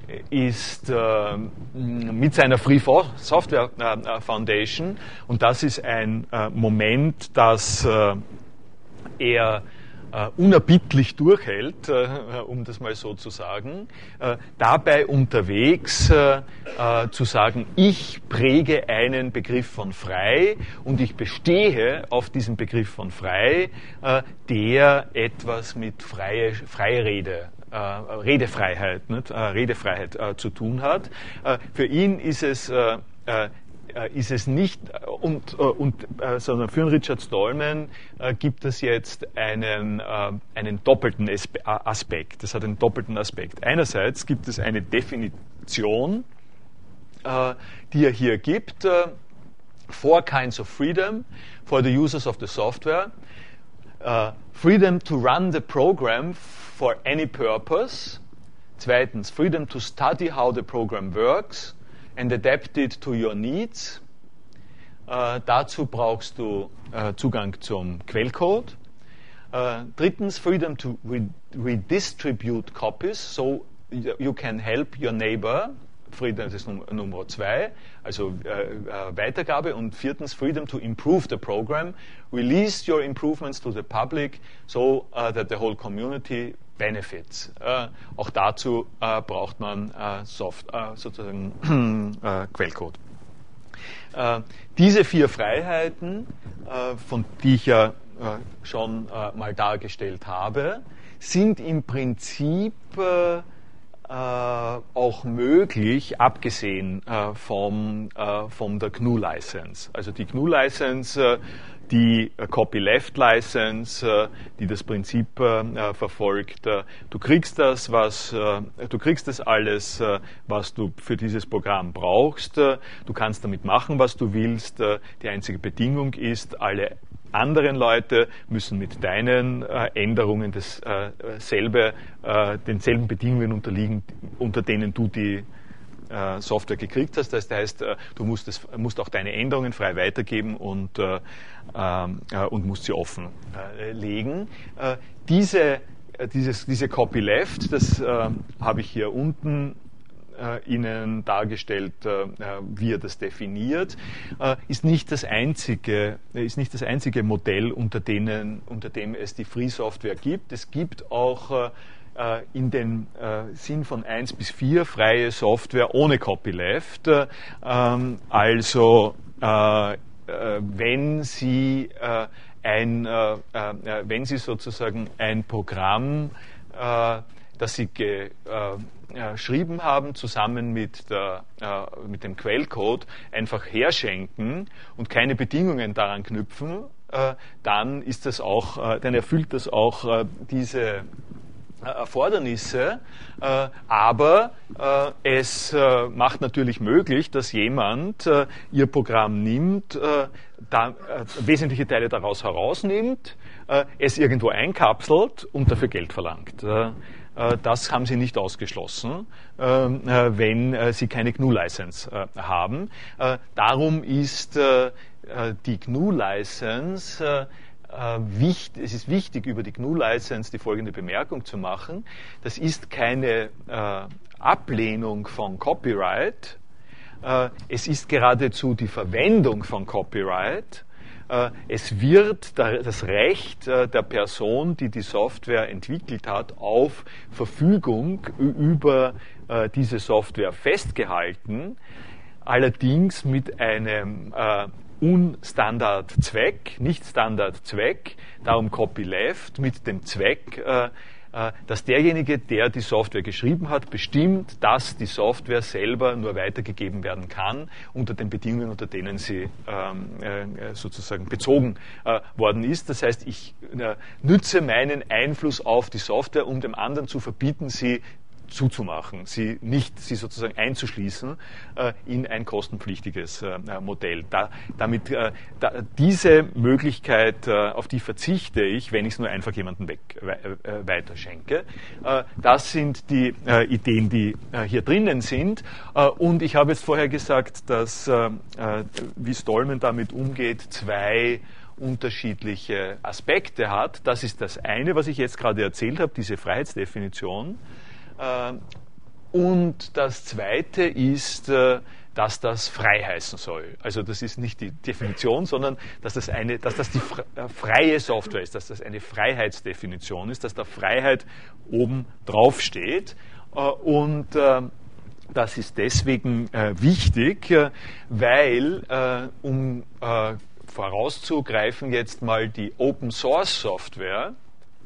ist mit seiner Free Software Foundation, und das ist ein Moment, dass er Uh, unerbittlich durchhält, uh, um das mal so zu sagen, uh, dabei unterwegs uh, uh, zu sagen, ich präge einen Begriff von frei und ich bestehe auf diesem Begriff von frei, uh, der etwas mit freie, freie Rede, uh, Redefreiheit, nicht? Uh, Redefreiheit uh, zu tun hat. Uh, für ihn ist es uh, uh, ist es nicht, und, und, sondern für Richard Stallman äh, gibt es jetzt einen, äh, einen doppelten Aspekt. Das hat einen doppelten Aspekt. Einerseits gibt es eine Definition, äh, die er hier gibt, äh, four kinds of freedom for the users of the software. Uh, freedom to run the program for any purpose. Zweitens, freedom to study how the program works and adapt it to your needs. Äh, dazu brauchst du äh, Zugang zum Quellcode. Äh, drittens, freedom to re redistribute copies, so you can help your neighbor. Freedom, das ist Num Nummer zwei, also äh, äh, Weitergabe. Und viertens, freedom to improve the program. Release your improvements to the public so uh, that the whole community benefits. Äh, auch dazu äh, braucht man äh, Soft, äh, sozusagen äh, Quellcode. Äh, diese vier Freiheiten, äh, von die ich ja äh, schon äh, mal dargestellt habe, sind im Prinzip äh, äh, auch möglich, abgesehen äh, vom, äh, von der G N U-License. Also die G N U-License, äh, die Copyleft-License, äh, die das Prinzip äh, verfolgt. Äh, du kriegst das, was, äh, du kriegst das alles, äh, was du für dieses Programm brauchst. Äh, du kannst damit machen, was du willst. Äh, die einzige Bedingung ist, alle anderen Leute müssen mit deinen äh, Änderungen das, äh, selbe, äh, denselben Bedingungen unterliegen, unter denen du die äh, Software gekriegt hast. Das heißt, äh, du musst, das, musst auch deine Änderungen frei weitergeben und, äh, äh, und musst sie offen äh, legen. Äh, diese dieses, diese Copyleft, das äh, habe ich hier unten äh, Ihnen dargestellt, äh, wie er das definiert, äh, ist nicht das einzige, ist nicht das einzige Modell, unter, denen, unter dem es die Free Software gibt. Es gibt auch äh, in den äh, Sinn von eins bis vier freie Software ohne Copyleft. Äh, also äh, äh, wenn Sie äh, ein, äh, äh, wenn Sie sozusagen ein Programm, äh, das Sie ge, äh, geschrieben haben, zusammen mit, der, äh, mit dem Quellcode einfach herschenken und keine Bedingungen daran knüpfen, äh, dann ist das auch, äh, dann erfüllt das auch äh, diese Erfordernisse, äh, aber äh, es äh, macht natürlich möglich, dass jemand äh, Ihr Programm nimmt, äh, da, äh, wesentliche Teile daraus herausnimmt, äh, es irgendwo einkapselt und dafür Geld verlangt. Äh, äh, das haben Sie nicht ausgeschlossen, äh, wenn äh, Sie keine G N U-License äh, haben. Äh, darum ist äh, die G N U-License äh, es ist wichtig, über die G N U-License die folgende Bemerkung zu machen. Das ist keine äh, Ablehnung von Copyright. Äh, es ist geradezu die Verwendung von Copyright. Äh, es wird da, das Recht äh, der Person, die die Software entwickelt hat, auf Verfügung über äh, diese Software festgehalten, allerdings mit einem äh, Unstandardzweck, nicht Standardzweck, darum Copyleft, mit dem Zweck, äh, äh, dass derjenige, der die Software geschrieben hat, bestimmt, dass die Software selber nur weitergegeben werden kann, unter den Bedingungen, unter denen sie ähm, äh, sozusagen bezogen äh, worden ist. Das heißt, ich äh, nütze meinen Einfluss auf die Software, um dem anderen zu verbieten, sie zuzumachen, sie nicht, sie sozusagen einzuschließen äh, in ein kostenpflichtiges äh, Modell. Da, damit äh, da, diese Möglichkeit, äh, auf die verzichte ich, wenn ich es nur einfach jemandem weg, äh, weiterschenke. Äh, das sind die äh, Ideen, die äh, hier drinnen sind. Äh, und ich habe jetzt vorher gesagt, dass äh, wie Stallman damit umgeht, zwei unterschiedliche Aspekte hat. Das ist das eine, was ich jetzt gerade erzählt habe, diese Freiheitsdefinition. Und das Zweite ist, dass das frei heißen soll. Also das ist nicht die Definition, sondern dass das, eine, dass das die freie Software ist, dass das eine Freiheitsdefinition ist, dass da Freiheit oben drauf steht. Und das ist deswegen wichtig, weil, um vorauszugreifen, jetzt mal die Open Source Software,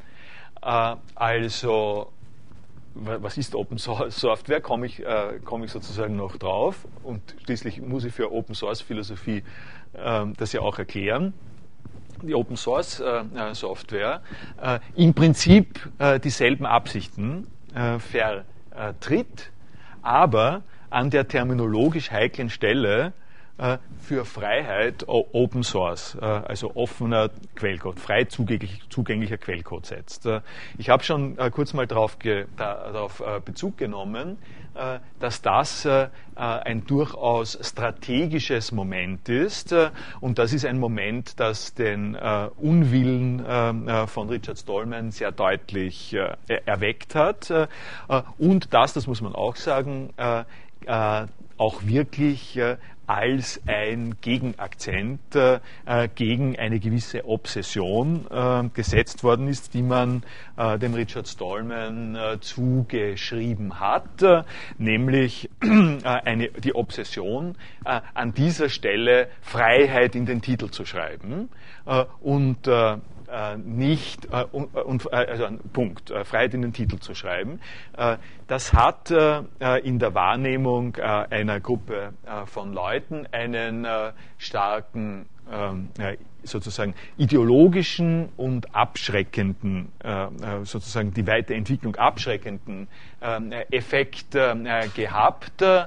also was ist Open Source Software, komme ich, äh, komme ich sozusagen noch drauf, und schließlich muss ich für Open Source Philosophie äh, das ja auch erklären. Die Open Source äh, Software äh, im Prinzip äh, dieselben Absichten äh, vertritt, aber an der terminologisch heiklen Stelle äh, für Freiheit Open Source, äh, also offener Quellcode, frei zugänglich, zugänglicher Quellcode setzt. Äh, ich habe schon äh, kurz mal darauf, ge, da, darauf äh, Bezug genommen, äh, dass das äh, ein durchaus strategisches Moment ist, äh, und das ist ein Moment, das den äh, Unwillen äh, von Richard Stallman sehr deutlich äh, erweckt hat, äh, und das, das muss man auch sagen, äh, äh, auch wirklich äh, als ein Gegenakzent äh, gegen eine gewisse Obsession äh, gesetzt worden ist, die man äh, dem Richard Stallman äh, zugeschrieben hat, äh, nämlich äh, eine, die Obsession, äh, an dieser Stelle Freiheit in den Titel zu schreiben äh, und äh, nicht, äh, und, äh, also ein Punkt, äh, Freiheit in den Titel zu schreiben. Äh, das hat äh, in der Wahrnehmung äh, einer Gruppe äh, von Leuten einen äh, starken, äh, sozusagen ideologischen und abschreckenden, äh, sozusagen die Weiterentwicklung abschreckenden äh, Effekt äh, gehabt, äh,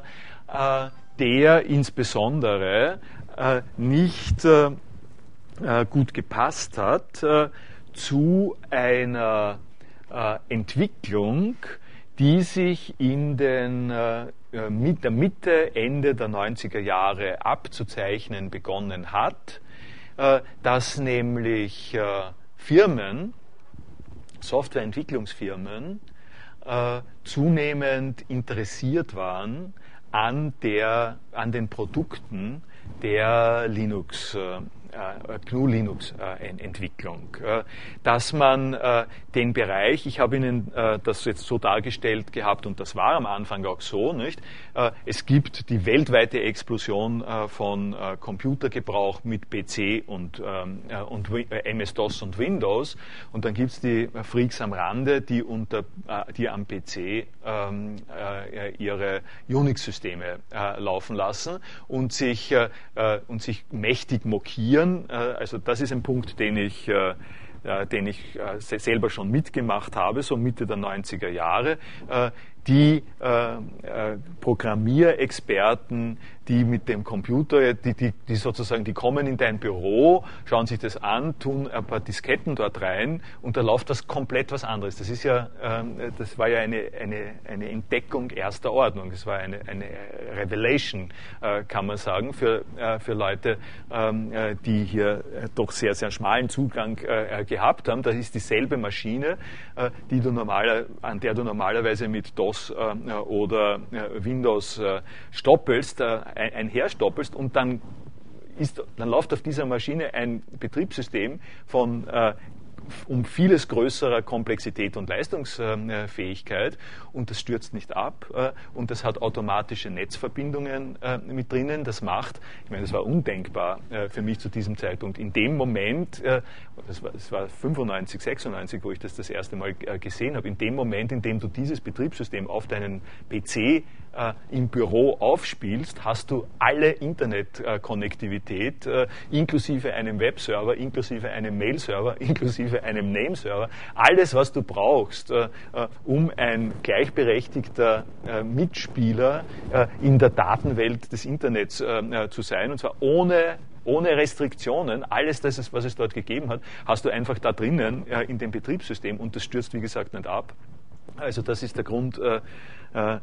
der insbesondere äh, nicht äh, gut gepasst hat äh, zu einer äh, Entwicklung, die sich in den, äh, mit der Mitte, Ende der neunziger Jahre abzuzeichnen begonnen hat, äh, dass nämlich äh, Firmen Softwareentwicklungsfirmen äh, zunehmend interessiert waren an, der, an den Produkten der Linux, äh, G N U-Linux-Entwicklung, äh, dass man äh, den Bereich, ich habe Ihnen äh, das jetzt so dargestellt gehabt und das war am Anfang auch so, nicht? Äh, es gibt die weltweite Explosion äh, von äh, Computergebrauch mit P C und, ähm, äh, und äh, M S-DOS und Windows und dann gibt es die Freaks am Rande, die, unter, äh, die am P C ähm, äh, ihre Unix-Systeme äh, laufen lassen und sich, äh, und sich mächtig mokieren. Also das ist ein Punkt, den ich, äh, den ich äh, selber schon mitgemacht habe, so Mitte der neunziger Jahre. Äh, die äh, äh, Programmierexperten, die mit dem Computer, die, die, die sozusagen, die kommen in dein Büro, schauen sich das an, tun ein paar Disketten dort rein und da läuft das komplett was anderes. Das ist ja, äh, das war ja eine, eine, eine Entdeckung erster Ordnung. Das war eine, eine Revelation, äh, kann man sagen, für, äh, für Leute, äh, die hier äh, doch sehr, sehr schmalen Zugang äh, gehabt haben. Das ist dieselbe Maschine, äh, die du normaler, an der du normalerweise mit DOS oder Windows stoppelst, einherstoppelst und dann, ist, dann läuft auf dieser Maschine ein Betriebssystem von um vieles größerer Komplexität und Leistungsfähigkeit und das stürzt nicht ab und das hat automatische Netzverbindungen mit drinnen. Das macht, ich meine, das war undenkbar für mich zu diesem Zeitpunkt. In dem Moment, das war, das war fünfundneunzig, sechsundneunzig, wo ich das das erste Mal gesehen habe, in dem Moment, in dem du dieses Betriebssystem auf deinen P C äh, im Büro aufspielst, hast du alle Internetkonnektivität, äh, inklusive einem Webserver, inklusive einem Mail-Server, inklusive einem Name-Server, alles, was du brauchst, äh, um ein gleichberechtigter äh, Mitspieler äh, in der Datenwelt des Internets äh, zu sein, und zwar ohne Ohne Restriktionen, alles das, was es dort gegeben hat, hast du einfach da drinnen äh, in dem Betriebssystem und das stürzt, wie gesagt, nicht ab. Also das ist der Grund, äh, äh,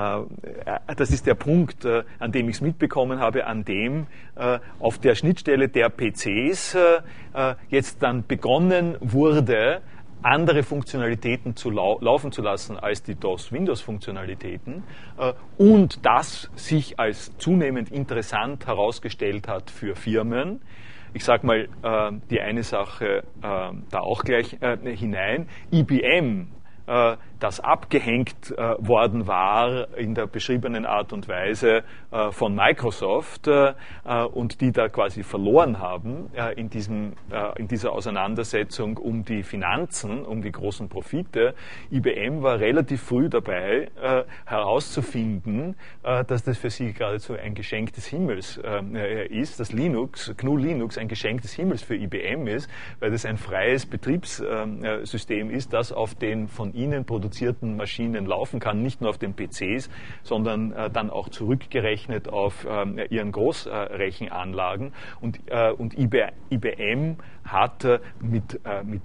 äh, das ist der Punkt, äh, an dem ich es mitbekommen habe, an dem äh, auf der Schnittstelle der P Cs äh, jetzt dann begonnen wurde, andere Funktionalitäten zu lau laufen zu lassen als die DOS-Windows-Funktionalitäten äh, und das sich als zunehmend interessant herausgestellt hat für Firmen. Ich sage mal äh, die eine Sache äh, da auch gleich äh, hinein. I B M, äh, das abgehängt äh, worden war in der beschriebenen Art und Weise äh, von Microsoft äh, und die da quasi verloren haben äh, in, diesem, äh, in dieser Auseinandersetzung um die Finanzen, um die großen Profite. I B M war relativ früh dabei, äh, herauszufinden, äh, dass das für sie geradezu ein Geschenk des Himmels äh, ist, dass Linux, G N U Linux ein Geschenk des Himmels für I B M ist, weil das ein freies Betriebssystem ist, das auf den von ihnen produzierten Maschinen laufen kann, nicht nur auf den P Cs, sondern äh, dann auch zurückgerechnet auf äh, ihren Großrechenanlagen. Und, äh, und I B M hat äh, mit, äh, mit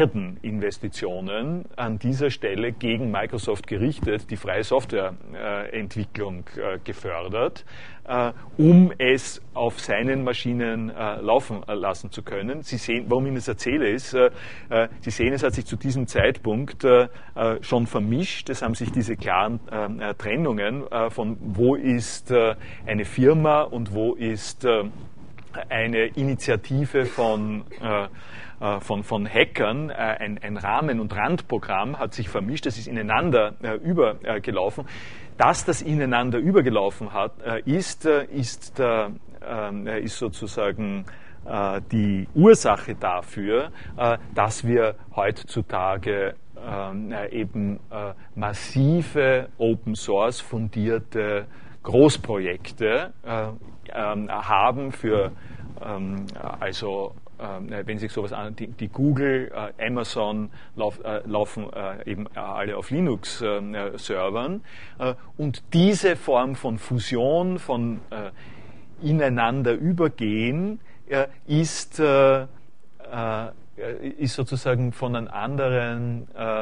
Milliardeninvestitionen an dieser Stelle gegen Microsoft gerichtet die freie Softwareentwicklung äh, gefördert, äh, um es auf seinen Maschinen äh, laufen äh, lassen zu können. Sie sehen, warum ich das erzähle, ist, äh, Sie sehen, es hat sich zu diesem Zeitpunkt äh, schon vermischt. Es haben sich diese klaren äh, Trennungen äh, von wo ist äh, eine Firma und wo ist äh, eine Initiative von, äh, von, von Hackern, äh, ein, ein Rahmen- und Randprogramm hat sich vermischt, das ist ineinander äh, übergelaufen. Dass das ineinander übergelaufen hat, äh, ist, äh, ist, der, äh, ist sozusagen äh, die Ursache dafür, äh, dass wir heutzutage äh, eben äh, massive Open-Source fundierte Großprojekte äh, ähm, haben für, ähm, also äh, wenn sich sowas an, die, die Google, äh, Amazon lauf, äh, laufen äh, eben alle auf Linux-Servern äh, und diese Form von Fusion, von äh, ineinander übergehen, äh, ist, äh, äh, ist sozusagen von einem anderen äh,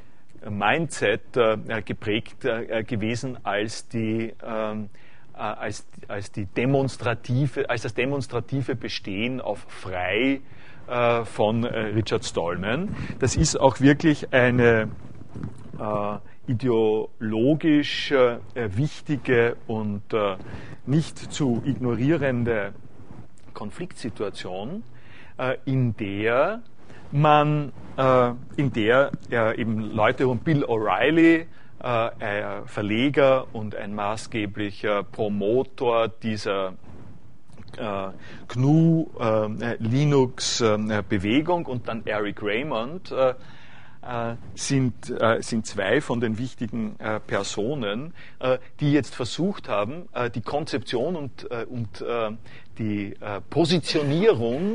Mindset äh, geprägt äh, gewesen als die ähm, Als, als, die demonstrative, als das demonstrative Bestehen auf frei äh, von äh, Richard Stallman. Das ist auch wirklich eine äh, ideologisch äh, wichtige und äh, nicht zu ignorierende Konfliktsituation, äh, in der man, äh, in der äh, eben Leute um Bill O'Reilly, äh, ein Verleger und ein maßgeblicher Promotor dieser äh, G N U äh, Linux äh, Bewegung und dann Eric Raymond äh, äh, sind, äh, sind zwei von den wichtigen äh, Personen, äh, die jetzt versucht haben, äh, die Konzeption und, äh, und äh, die äh, Positionierung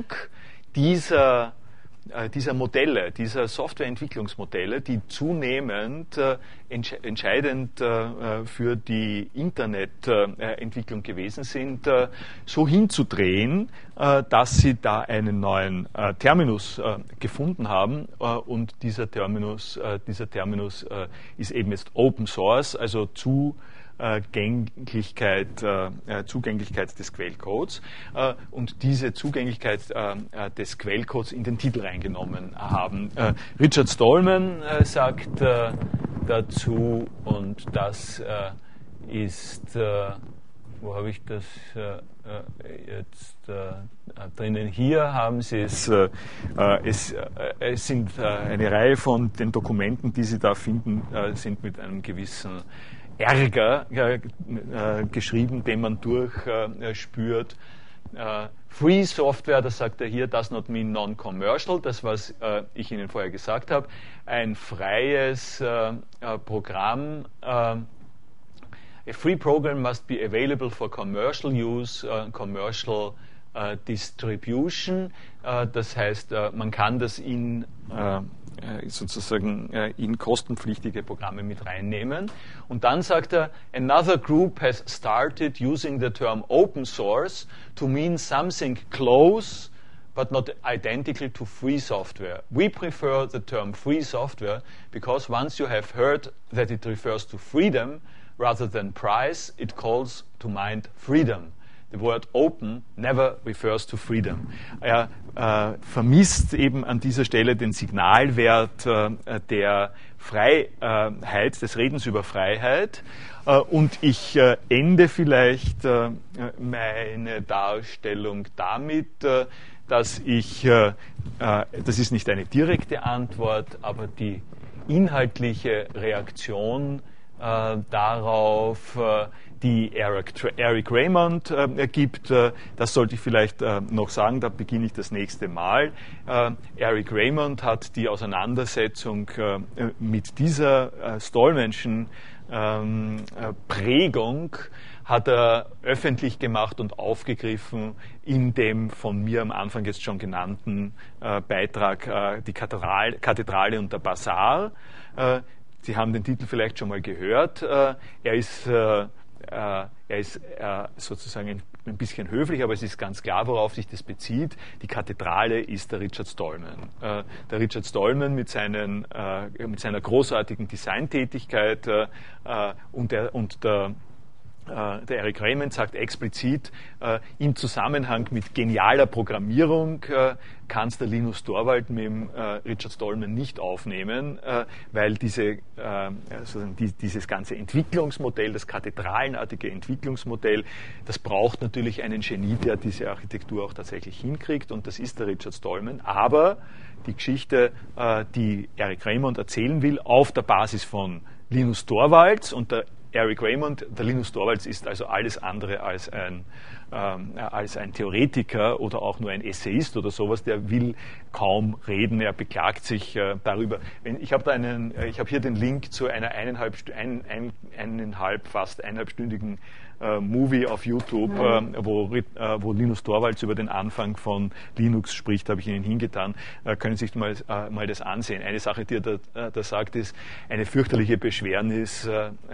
dieser dieser Modelle, dieser Softwareentwicklungsmodelle, die zunehmend äh, entsch entscheidend äh, für die Internetentwicklung äh, gewesen sind, äh, so hinzudrehen, äh, dass sie da einen neuen äh, Terminus äh, gefunden haben. Äh, und dieser Terminus, äh, dieser Terminus äh, ist eben jetzt Open Source, also zu Gänglichkeit, äh, Zugänglichkeit des Quellcodes äh, und diese Zugänglichkeit äh, des Quellcodes in den Titel reingenommen haben. Äh, Richard Stallman äh, sagt äh, dazu, und das äh, ist, äh, wo habe ich das äh, jetzt äh, drinnen? Hier haben Sie es, äh, es, äh, es sind äh, eine Reihe von den Dokumenten, die Sie da finden, äh, sind mit einem gewissen Ärger äh, äh, geschrieben, den man durchspürt. Äh, äh, Free Software, das sagt er hier, does not mean non-commercial, das, was äh, ich Ihnen vorher gesagt habe. Ein freies äh, äh, Programm, äh, a free program must be available for commercial use, uh, commercial uh, distribution. Uh, das heißt, uh, man kann das in uh, sozusagen in kostenpflichtige Programme mit reinnehmen. Und dann sagt er, another group has started using the term open source to mean something close but not identical to free software. We prefer the term free software because once you have heard that it refers to freedom rather than price, it calls to mind freedom. The word open never refers to freedom. Er äh, vermisst eben an dieser Stelle den Signalwert äh, der Freiheit, des Redens über Freiheit. Äh, und ich äh, ende vielleicht äh, meine Darstellung damit, äh, dass ich, äh, äh, das ist nicht eine direkte Antwort, aber die inhaltliche Reaktion äh, darauf, äh, die Eric, Eric Raymond äh, gibt. Äh, das sollte ich vielleicht äh, noch sagen, da beginne ich das nächste Mal. Äh, Eric Raymond hat die Auseinandersetzung äh, mit dieser äh, Stallmanschen ähm, äh, Prägung hat er öffentlich gemacht und aufgegriffen in dem von mir am Anfang jetzt schon genannten äh, Beitrag äh, die Kathedral, Kathedrale und der Basar. Äh, Sie haben den Titel vielleicht schon mal gehört. Äh, er ist äh, er ist sozusagen ein bisschen höflich, aber es ist ganz klar, worauf sich das bezieht. Die Kathedrale ist der Richard Stallman. Der Richard Stallman mit, seinen, mit seiner großartigen Designtätigkeit und der, und der Der Eric Raymond sagt explizit, äh, im Zusammenhang mit genialer Programmierung äh, kann es der Linus Torvalds mit dem äh, Richard Stallman nicht aufnehmen, äh, weil diese, äh, sozusagen die, dieses ganze Entwicklungsmodell, das kathedralenartige Entwicklungsmodell, das braucht natürlich einen Genie, der diese Architektur auch tatsächlich hinkriegt, und das ist der Richard Stallman. Aber die Geschichte, äh, die Eric Raymond erzählen will, auf der Basis von Linus Torvalds, und der Eric Raymond, der Linus Torvalds ist also alles andere als ein, ähm, als ein Theoretiker oder auch nur ein Essayist oder sowas, der will kaum reden, er beklagt sich äh, darüber. Wenn, ich habe da einen, ich habe hier den Link zu einer eineinhalb, ein, ein, eineinhalb fast eineinhalbstündigen äh, Movie auf YouTube, mhm. äh, wo, äh, wo Linus Torvalds über den Anfang von Linux spricht, habe ich Ihnen hingetan. Äh, können Sie sich mal, äh, mal das ansehen. Eine Sache, die er da, äh, da sagt, ist eine fürchterliche Beschwernis, äh,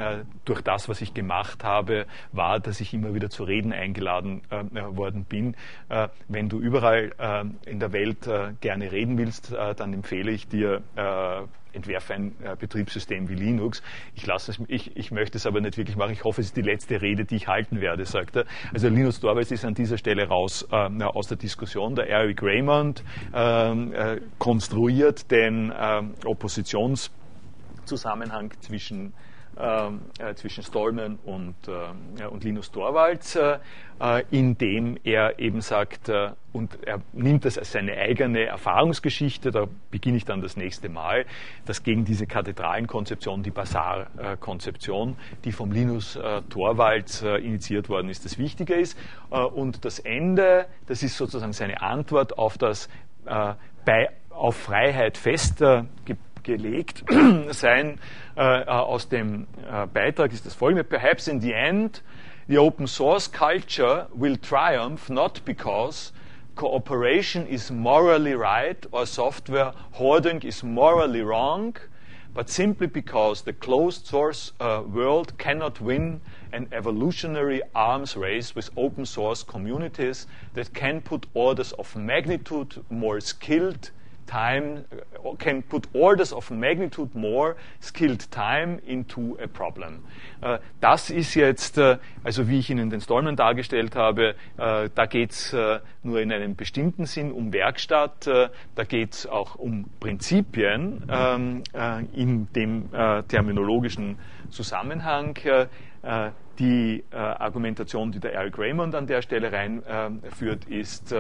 durch das, was ich gemacht habe, war, dass ich immer wieder zu Reden eingeladen äh, worden bin. Äh, wenn du überall äh, in der Welt äh, gerne reden willst, äh, dann empfehle ich dir, äh, entwerfe ein äh, Betriebssystem wie Linux. Ich, lasse es, ich, ich möchte es aber nicht wirklich machen. Ich hoffe, es ist die letzte Rede, die ich halten werde, sagt er. Also Linus Torvalds ist an dieser Stelle raus äh, aus der Diskussion. Der Eric Raymond äh, äh, konstruiert den äh, Oppositionszusammenhang zwischen Äh, äh, zwischen Stallman und, äh, und Linus Torvalds, äh, indem er eben sagt, äh, und er nimmt das als seine eigene Erfahrungsgeschichte, da beginne ich dann das nächste Mal, dass gegen diese Kathedralenkonzeption, die Basar-Konzeption, die vom Linus äh, Torvalds äh, initiiert worden ist, das Wichtige ist. Äh, und das Ende, das ist sozusagen seine Antwort auf das äh, bei, auf Freiheit festgelegt gelegt sein äh, aus dem äh, Beitrag ist das folgende: Perhaps in the end the open source culture will triumph not because cooperation is morally right or software hoarding is morally wrong, but simply because the closed source uh, world cannot win an evolutionary arms race with open source communities that can put orders of magnitude more skilled time can put orders of magnitude more skilled time into a problem. Das ist jetzt, also wie ich Ihnen den Stallman dargestellt habe, da geht es nur in einem bestimmten Sinn um Werkstatt, da geht es auch um Prinzipien in dem terminologischen Zusammenhang. Die Argumentation, die der Eric Raymond an der Stelle reinführt, ist,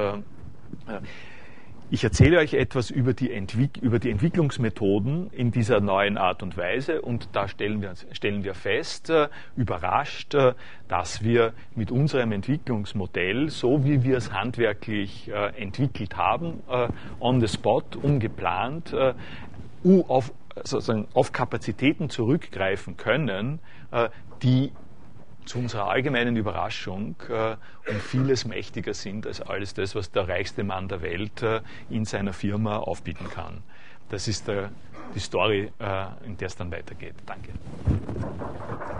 ich erzähle euch etwas über die, Entwick- über die Entwicklungsmethoden in dieser neuen Art und Weise, und da stellen wir, stellen wir fest, äh, überrascht, äh, dass wir mit unserem Entwicklungsmodell, so wie wir es handwerklich äh, entwickelt haben, äh, on the spot, ungeplant, äh, auf, sozusagen auf Kapazitäten zurückgreifen können, äh, die zu unserer allgemeinen Überraschung äh, um vieles mächtiger sind als alles das, was der reichste Mann der Welt äh, in seiner Firma aufbieten kann. Das ist äh, die Story, äh, in der es dann weitergeht. Danke.